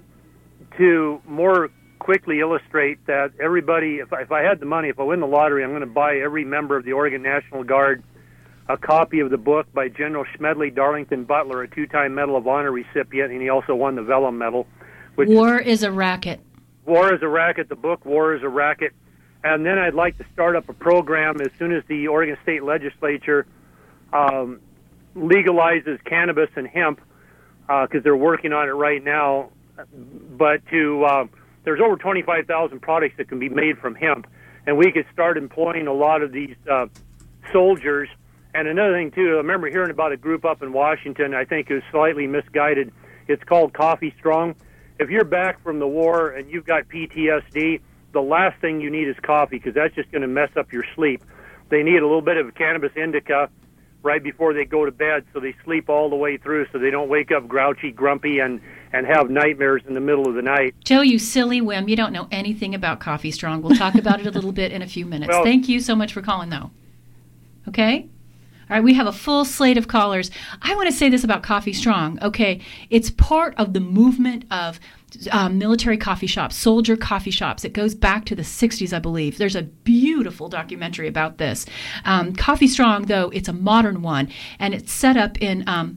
to more quickly illustrate that, everybody, if I, if I had the money, if I win the lottery, I'm going to buy every member of the Oregon National Guard a copy of the book by General Smedley Darlington Butler, a two-time Medal of Honor recipient, and he also won the Vellum Medal. Which War is a Racket. War is a Racket, the book War is a Racket. And then I'd like to start up a program as soon as the Oregon State Legislature um, legalizes cannabis and hemp, because uh, they're working on it right now. But to uh, there's over twenty-five thousand products that can be made from hemp, and we could start employing a lot of these uh, soldiers. And another thing, too, I remember hearing about a group up in Washington, I think it was slightly misguided. It's called Coffee Strong. If you're back from the war and you've got P T S D, the last thing you need is coffee, because that's just going to mess up your sleep. They need a little bit of cannabis indica right before they go to bed, so they sleep all the way through, so they don't wake up grouchy, grumpy, and, and have nightmares in the middle of the night. Joe, you silly whim. You don't know anything about Coffee Strong. We'll talk about it a little bit in a few minutes. Well, Thank you so much for calling, though. Okay? All right, we have a full slate of callers. I want to say this about Coffee Strong. Okay, it's part of the movement of um, military coffee shops, soldier coffee shops. It goes back to the sixties, I believe. There's a beautiful documentary about this. Um, Coffee Strong, though, it's a modern one, and it's set up in... Um,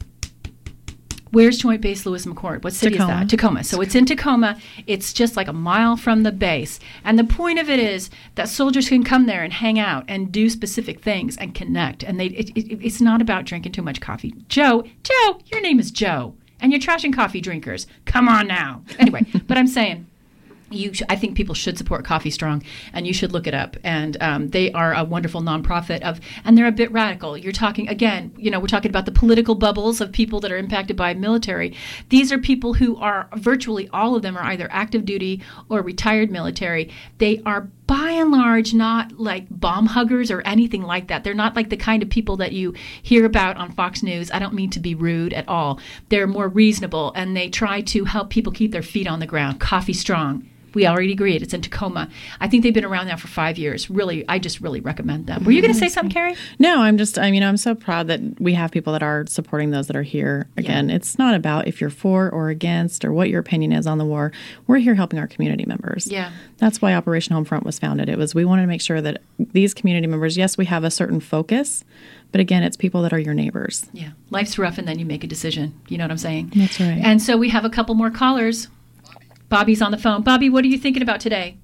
Where's Joint Base Lewis McChord? What city Tacoma. is that? Tacoma. So it's in Tacoma. It's just like a mile from the base. And the point of it is that soldiers can come there and hang out and do specific things and connect. And they it, it, it's not about drinking too much coffee. Joe, Joe, your name is Joe. And you're trashing coffee drinkers. Come on now. Anyway, but I'm saying... You, sh- I think people should support Coffee Strong, and you should look it up. And um, they are a wonderful nonprofit of, and they're a bit radical. You're talking again, you know, we're talking about the political bubbles of people that are impacted by military. These are people who are virtually all of them are either active duty or retired military. They are by and large not like bomb huggers or anything like that. They're not like the kind of people that you hear about on Fox News. I don't mean to be rude at all. They're more reasonable, and they try to help people keep their feet on the ground. Coffee Strong. We already agreed. It's in Tacoma. I think they've been around now for five years. Really, I just really recommend them. Were you going to say something, Carrie? No, I'm just, I mean, I'm so proud that we have people that are supporting those that are here. Again, yeah. It's not about if you're for or against or what your opinion is on the war. We're here helping our community members. Yeah. That's why Operation Homefront was founded. It was, we wanted to make sure that these community members, yes, we have a certain focus, but again, it's people that are your neighbors. Yeah. Life's rough, and then you make a decision. You know what I'm saying? That's right. And so we have a couple more callers. Bobby's on the phone. Bobby, what are you thinking about today?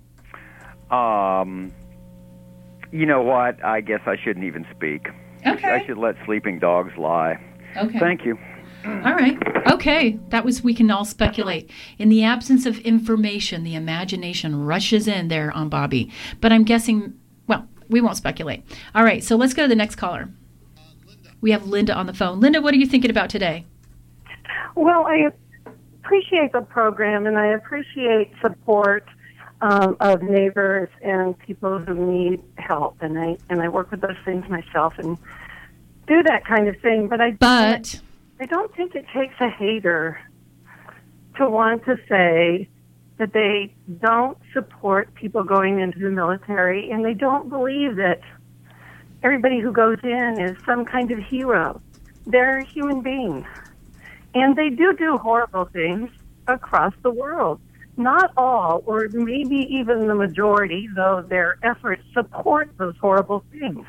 Um, you know what? I guess I shouldn't even speak. Okay. I should let sleeping dogs lie. Okay. Thank you. All right. Okay. That was, we can all speculate. In the absence of information, the imagination rushes in there on Bobby. But I'm guessing, well, we won't speculate. All right. So let's go to the next caller. We have Linda on the phone. Linda, what are you thinking about today? Well, I appreciate the program, and I appreciate support um, of neighbors and people who need help, and I and I work with those things myself and do that kind of thing. But I but I don't think it takes a hater to want to say that they don't support people going into the military, and they don't believe that everybody who goes in is some kind of hero. They're human beings. And they do do horrible things across the world. Not all, or maybe even the majority, though their efforts support those horrible things.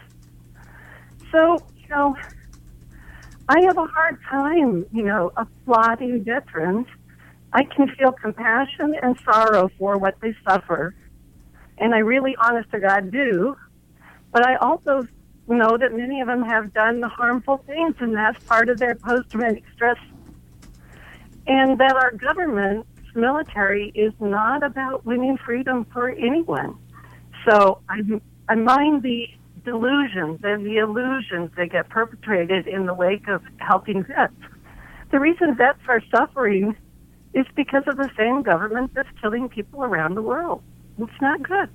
So, you know, I have a hard time, you know, applauding veterans. I can feel compassion and sorrow for what they suffer, and I really, honest to God, do. But I also know that many of them have done the harmful things, and that's part of their post-traumatic stress. And that our government's military is not about winning freedom for anyone. So I, I mind the delusions and the illusions that get perpetrated in the wake of helping vets. The reason vets are suffering is because of the same government that's killing people around the world. It's not good.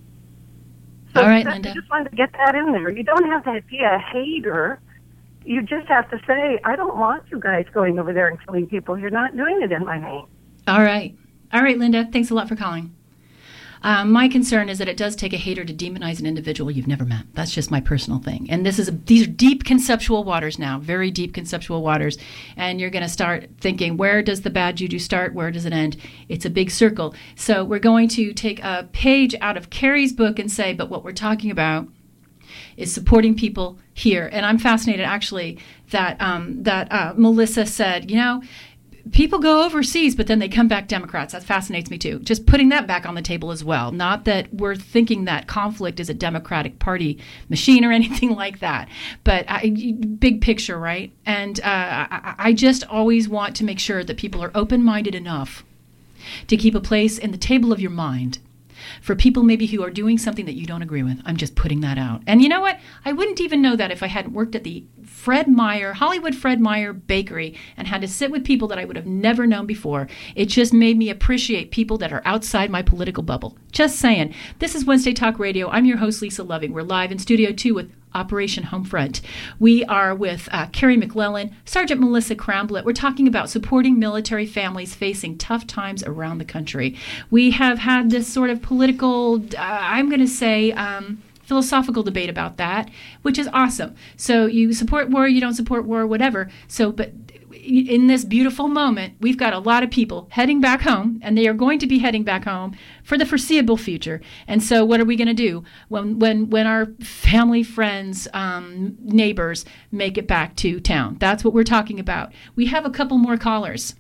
So All right, that, Linda. I just wanted to get that in there. You don't have to be a hater. You just have to say, I don't want you guys going over there and killing people. You're not doing it in my name. All right. All right, Linda. Thanks a lot for calling. Um, my concern is that it does take a hater to demonize an individual you've never met. That's just my personal thing. And this is a, these are deep conceptual waters now, very deep conceptual waters. And you're going to start thinking, where does the bad juju start? Where does it end? It's a big circle. So we're going to take a page out of Carrie's book and say, but what we're talking about is supporting people here. And I'm fascinated, actually, that um, that uh, Melissa said, you know, people go overseas, but then they come back Democrats. That fascinates me, too. Just putting that back on the table as well. Not that we're thinking that conflict is a Democratic Party machine or anything like that. But I, big picture, right? And uh, I, I just always want to make sure that people are open-minded enough to keep a place in the table of your mind for people maybe who are doing something that you don't agree with. I'm just putting that out. And you know what? I wouldn't even know that if I hadn't worked at the Fred Meyer, Hollywood Fred Meyer Bakery and had to sit with people that I would have never known before. It just made me appreciate people that are outside my political bubble. Just saying. This is Wednesday Talk Radio. I'm your host, Lisa Loving. We're live in Studio two with Operation Homefront. We are with uh, Carrie McClellan, Sergeant Melissa Cramblett. We're talking about supporting military families facing tough times around the country. We have had this sort of political, uh, I'm going to say, um, philosophical debate about that, which is awesome. So you support war, you don't support war, whatever. So, but in this beautiful moment, we've got a lot of people heading back home, and they are going to be heading back home for the foreseeable future. And so what are we going to do when when when our family, friends, um, neighbors make it back to town? That's what we're talking about. We have a couple more callers.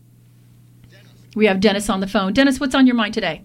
We have Dennis on the phone. Dennis, what's on your mind today?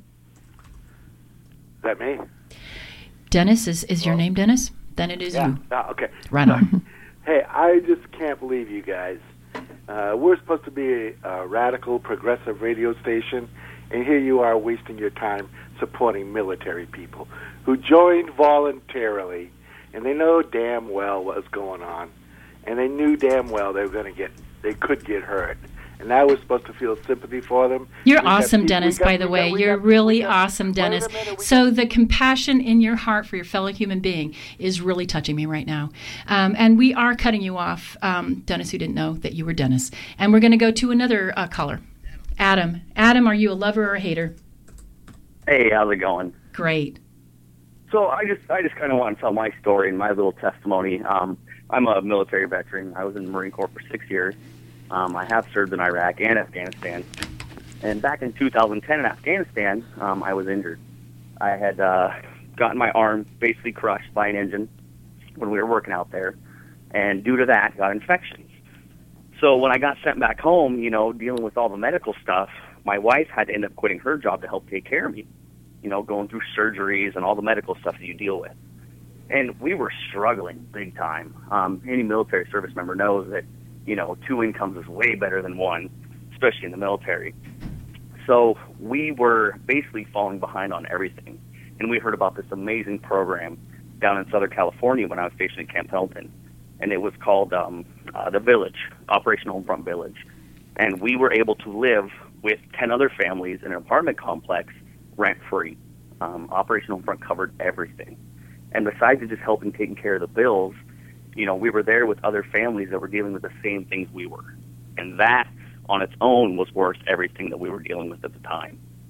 Is that me? Dennis, is, is your name Dennis? Then it is yeah. you. Oh, okay. Right on. Hey, I just can't believe you guys. Uh, we're supposed to be a, a radical, progressive radio station, and here you are wasting your time supporting military people who joined voluntarily, and they know damn well what's going on, and they knew damn well they were going to get, they could get hurt. And now we're supposed to feel sympathy for them. You're We got awesome, people- Dennis, we got- by the we way. got- we You're got- really we got- awesome, Dennis. So the compassion in your heart for your fellow human being is really touching me right now. Um, and we are cutting you off, um, Dennis, who didn't know that you were Dennis. And we're going to go to another uh, caller. Adam. Adam, are you a lover or a hater? Hey, how's it going? Great. So I just I just kind of want to tell my story and my little testimony. Um, I'm a military veteran. I was in the Marine Corps for six years. Um, I have served in Iraq and Afghanistan. And back in two thousand ten in Afghanistan, um, I was injured. I had uh, gotten my arm basically crushed by an engine when we were working out there. And due to that, got infections. So when I got sent back home, you know, dealing with all the medical stuff, my wife had to end up quitting her job to help take care of me, you know, going through surgeries and all the medical stuff that you deal with. And we were struggling big time. Um, any military service member knows that, you know, two incomes is way better than one, especially in the military. So we were basically falling behind on everything. And we heard about this amazing program down in Southern California when I was stationed in Camp Pendleton. And it was called um, uh, The Village, Operation Homefront Village. And we were able to live with ten other families in an apartment complex rent-free. Um, Operation Homefront covered everything. And besides just helping taking care of the bills, you know, we were there with other families that were dealing with the same things we were. And that, on its own, was worth everything that we were dealing with at the time.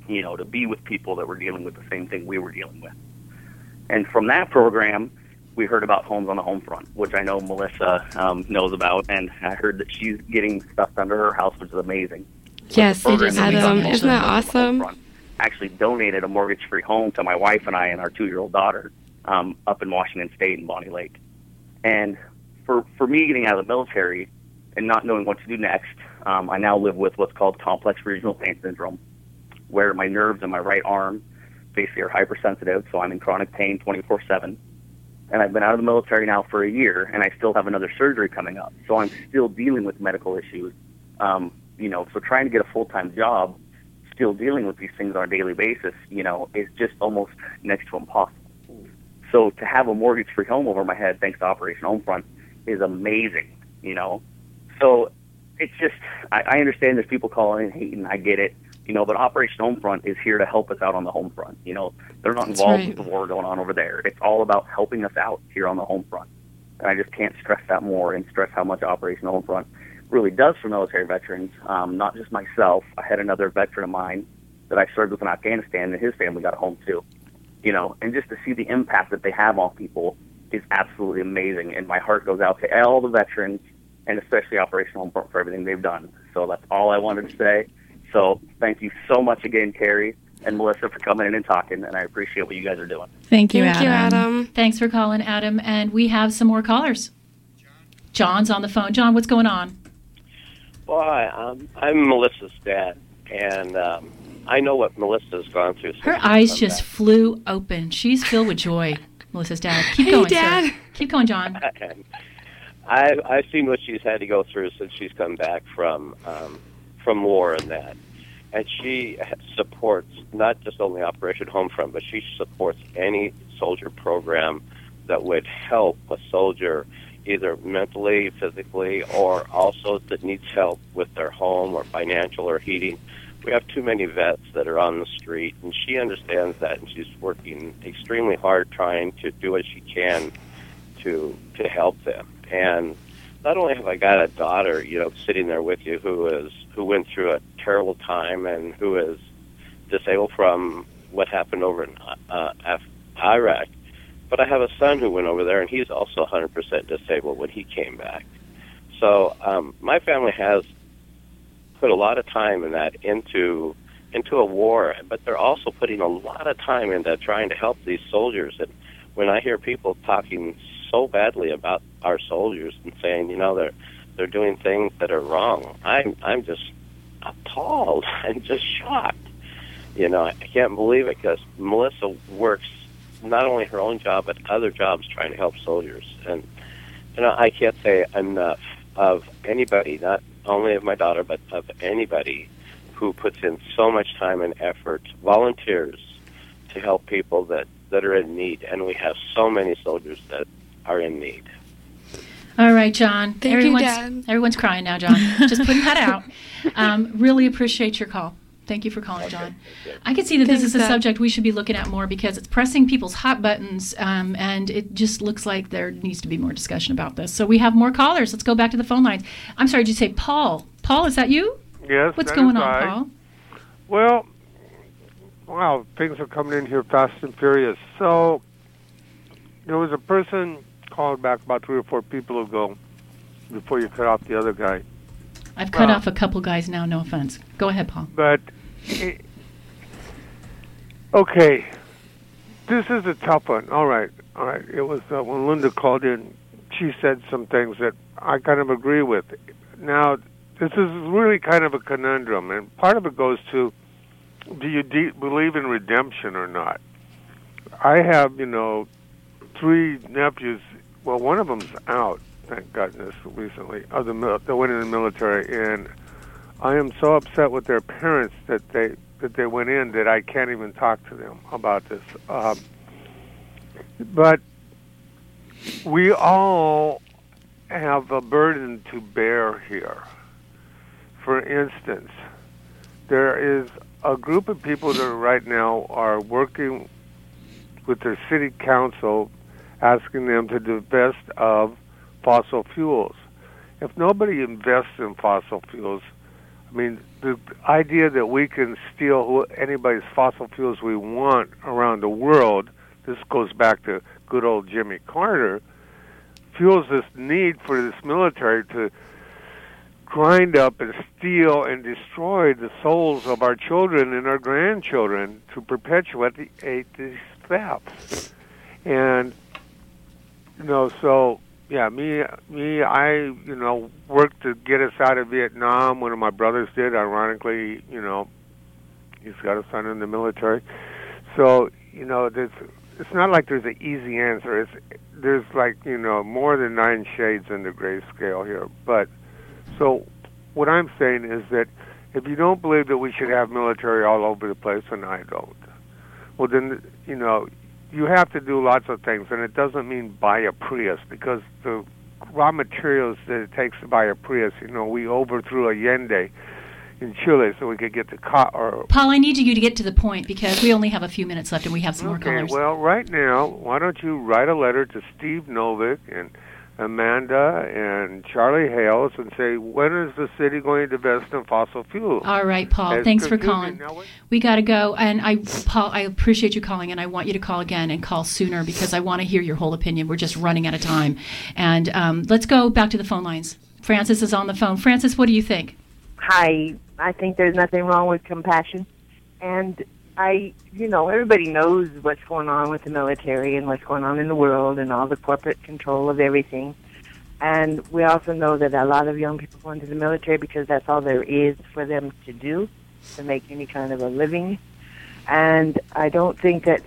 you know, to be with people that were dealing with the same thing we were dealing with. And from that program, we heard about Homes on the Home Front, which I know Melissa um, knows about, and I heard that she's getting stuff done to her house, which is amazing. Yes, it is, Adam. Isn't that awesome? Actually donated a mortgage-free home to my wife and I and our two-year-old daughter um, up in Washington State in Bonnie Lake. And for, for me getting out of the military and not knowing what to do next, um, I now live with what's called complex regional pain syndrome, where my nerves in my right arm basically are hypersensitive, so I'm in chronic pain twenty-four seven. And I've been out of the military now for a year, and I still have another surgery coming up. So I'm still dealing with medical issues. Um, you know, so trying to get a full-time job, still dealing with these things on a daily basis, you know, is just almost next to impossible. So to have a mortgage-free home over my head, thanks to Operation Homefront, is amazing, you know. So it's just, I, I understand there's people calling and hating, I get it, you know, but Operation Homefront is here to help us out on the home front. You know, they're not involved right. with the war going on over there. It's all about helping us out here on the home front. And I just can't stress that more and stress how much Operation Homefront really does for military veterans, um, not just myself. I had another veteran of mine that I served with in Afghanistan, and his family got a home too. You know, and just to see the impact that they have on people is absolutely amazing. And my heart goes out to all the veterans, and especially Operation Homefront for everything they've done. So that's all I wanted to say. So thank you so much again, Carrie and Melissa, for coming in and talking, and I appreciate what you guys are doing. Thank you, Thank Adam. you, Adam. Thanks for calling, Adam. And we have some more callers. John's on the phone. John, what's going on? Well, hi, um, I'm Melissa's dad, and um, I know what Melissa's gone through. Her eyes just back. flew open. She's filled with joy, Melissa's dad. Keep hey, going, Dad. Sir. Keep going, John. I've, I've seen what she's had to go through since she's come back from um, from war and that. And she supports not just only Operation Homefront, but she supports any soldier program that would help a soldier either mentally, physically, or also that needs help with their home or financial or heating. We have too many vets that are on the street, and she understands that, and she's working extremely hard trying to do what she can to to help them. And not only have I got a daughter, you know, sitting there with you who is who went through a terrible time and who is disabled from what happened over in uh, Af- Iraq, but I have a son who went over there, and he's also one hundred percent disabled when he came back. So um, my family has put a lot of time in that into into a war, but they're also putting a lot of time into trying to help these soldiers. And when I hear people talking so badly about our soldiers and saying, you know, they're they're doing things that are wrong, I'm I'm just appalled and just shocked. You know, I can't believe it, because Melissa works not only her own job but other jobs trying to help soldiers. And you know, I can't say enough of anybody, not only of my daughter, but of anybody who puts in so much time and effort, volunteers to help people that, that are in need. And we have so many soldiers that are in need. All right, John. Thank everyone's, you, Dad. Everyone's crying now, John. Just putting that out. Um, really appreciate your call. Thank you for calling, John. I can see that Thanks, this is a Dad. subject we should be looking at more, because it's pressing people's hot buttons, um, and it just looks like there needs to be more discussion about this. So we have more callers. Let's go back to the phone lines. I'm sorry, did you say Paul? Paul, is that you? Yes. What's that going is on, I. Paul? Well, wow, things are coming in here fast and furious. So there was a person called back about three or four people ago before you cut off the other guy. I've cut Uh, off a couple guys now, no offense. Go ahead, Paul. But, it, okay, this is a tough one. All right, all right. It was uh, when Linda called in, she said some things that I kind of agree with. Now, this is really kind of a conundrum, and part of it goes to, do you de- believe in redemption or not? I have, you know, three nephews. Well, one of them's out, thank goodness, recently. Of the mil- they went in the military, and I am so upset with their parents that they that they went in that I can't even talk to them about this. Um, but we all have a burden to bear here. For instance, there is a group of people that right now are working with their city council, asking them to divest of fossil fuels. If nobody invests in fossil fuels, I mean, the idea that we can steal who, anybody's fossil fuels we want around the world, this goes back to good old Jimmy Carter, fuels this need for this military to grind up and steal and destroy the souls of our children and our grandchildren to perpetuate the, these thefts. And, you know, so... Yeah, me, me, I, you know, worked to get us out of Vietnam. One of my brothers did. Ironically, you know, he's got a son in the military. So, you know, there's, it's not like there's an easy answer. It's, there's like, you know, more than nine shades in the gray scale here. But, so, what I'm saying is that if you don't believe that we should have military all over the place, and I don't, well then, you know, you have to do lots of things, and it doesn't mean buy a Prius, because the raw materials that it takes to buy a Prius, you know, we overthrew Allende in Chile so we could get the car. Or Paul, I need you to get to the point because we only have a few minutes left and we have some okay, more callers. Well, right now, why don't you write a letter to Steve Novick and Amanda and Charlie Hales and say, when is the city going to invest in fossil fuels? All right, Paul. That's thanks for confusing. calling. We got to go. And I, Paul, I appreciate you calling, and I want you to call again and call sooner because I want to hear your whole opinion. We're just running out of time. And um, let's go back to the phone lines. Francis is on the phone. Francis, what do you think? Hi. I think there's nothing wrong with compassion. And I, you know, everybody knows what's going on with the military and what's going on in the world and all the corporate control of everything. And we also know that a lot of young people go into the military because that's all there is for them to do, to make any kind of a living. And I don't think that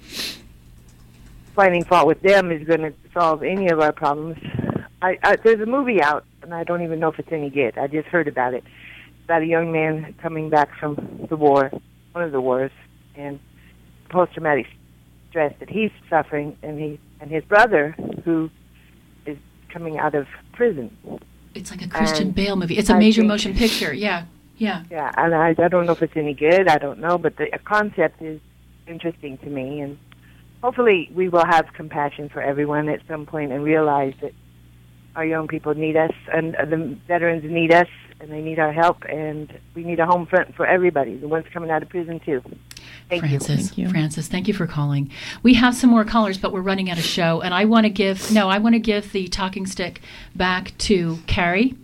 finding fault with them is going to solve any of our problems. I, I, there's a movie out, and I don't even know if it's any good. I just heard about it. It's about a young man coming back from the war, one of the wars, and post-traumatic stress that he's suffering, and he and his brother, who is coming out of prison. It's like a Christian And Bale movie. It's a I major think- motion picture. Yeah, yeah. Yeah, and I, I don't know if it's any good. I don't know, but the concept is interesting to me, and hopefully we will have compassion for everyone at some point and realize that our young people need us, and the veterans need us, and they need our help, and we need a home front for everybody, the ones coming out of prison too. Thank Francis, you. Thank you. Francis, thank you for calling. We have some more callers, but we're running out of show, and I want to give no, I want to give the talking stick back to Carrie.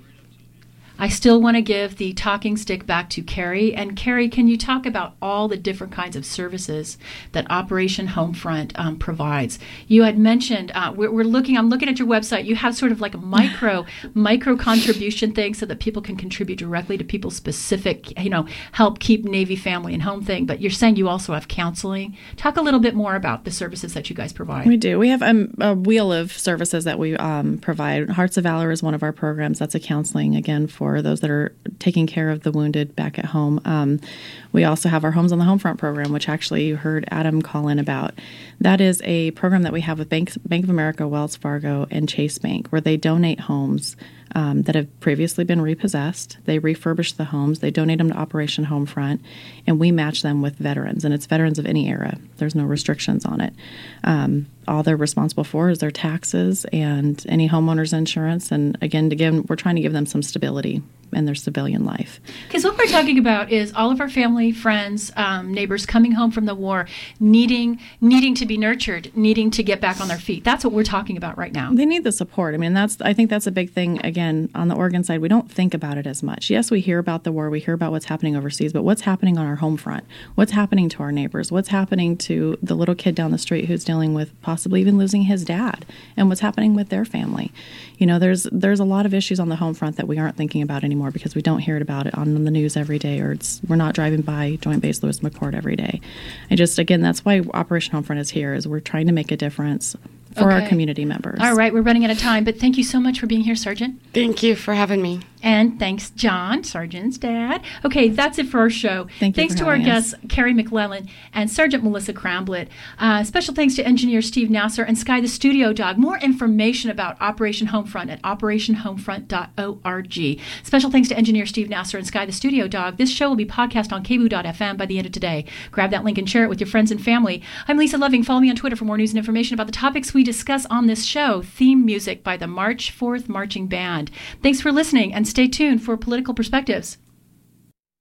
I still want to give the talking stick back to Carrie. And Carrie, can you talk about all the different kinds of services that Operation Homefront um, provides? You had mentioned uh, we're, we're looking. I'm looking at your website. You have sort of like a micro micro contribution thing, so that people can contribute directly to people's specific, you know, help keep Navy family and home thing. But you're saying you also have counseling. Talk a little bit more about the services that you guys provide. We do. We have um, a wheel of services that we um, provide. Hearts of Valor is one of our programs. That's a counseling, again, for those that are taking care of the wounded back at home. Um, we also have our Homes on the Homefront program, which actually you heard Adam call in about. That is a program that we have with Bank, Bank of America, Wells Fargo, and Chase Bank, where they donate homes um, that have previously been repossessed. They refurbish the homes. They donate them to Operation Homefront, and we match them with veterans. And it's veterans of any era. There's no restrictions on it. Um, all they're responsible for is their taxes and any homeowner's insurance. And again, to give, we're trying to give them some stability in their civilian life. Because what we're talking about is all of our family, friends, um, neighbors coming home from the war, needing needing to be nurtured, needing to get back on their feet. That's what we're talking about right now. They need the support. I mean, that's I think that's a big thing. Again, on the Oregon side, we don't think about it as much. Yes, we hear about the war, we hear about what's happening overseas, but what's happening on our home front? What's happening to our neighbors? What's happening to the little kid down the street who's dealing with possibly even losing his dad? And what's happening with their family? You know, there's there's a lot of issues on the home front that we aren't thinking about anymore because we don't hear it about it on the news every day, or it's we're not driving by Joint Base Lewis McChord every day. And just again, that's why Operation Homefront is here, is we're trying to make a difference for Okay. our community members. All right, we're running out of time, but thank you so much for being here, Sergeant. Thank you for having me. And thanks, John, Sergeant's dad. Okay, that's it for our show. Thank you Thanks for to our having us. guests, Carrie McClellan and Sergeant Melissa Cramblett. Uh, special thanks to engineer Steve Nasser and Sky the Studio Dog. More information about Operation Homefront at operation homefront dot org. Special thanks to engineer Steve Nasser and Sky the Studio Dog. This show will be podcast on K B O O dot F M by the end of today. Grab that link and share it with your friends and family. I'm Lisa Loving. Follow me on Twitter for more news and information about the topics we discuss on this show. Theme music by the March fourth Marching Band. Thanks for listening, and stay tuned for Political Perspectives.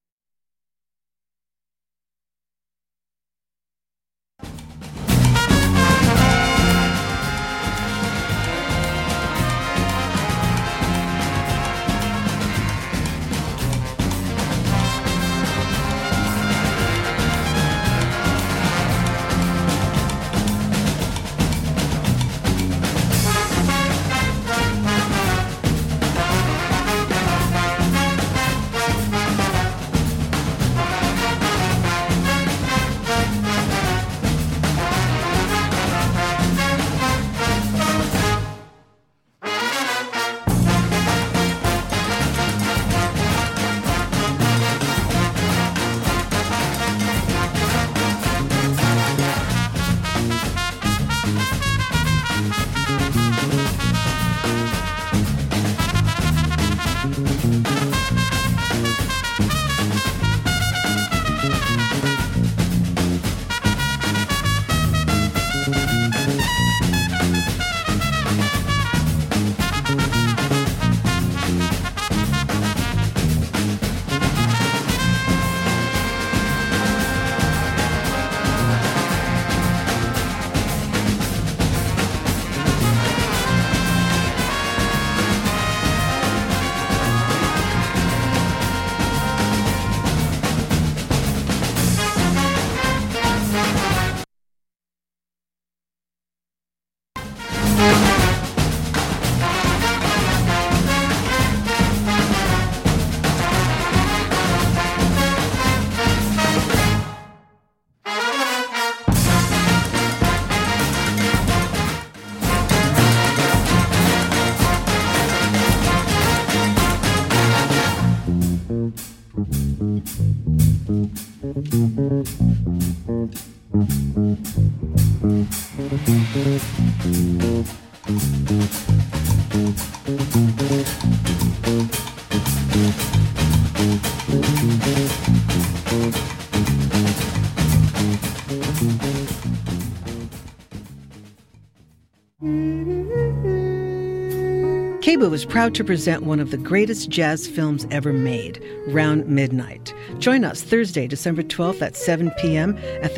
KBOO is proud to present one of the greatest jazz films ever made, Round Midnight. Join us Thursday, December twelfth at seven p.m. at the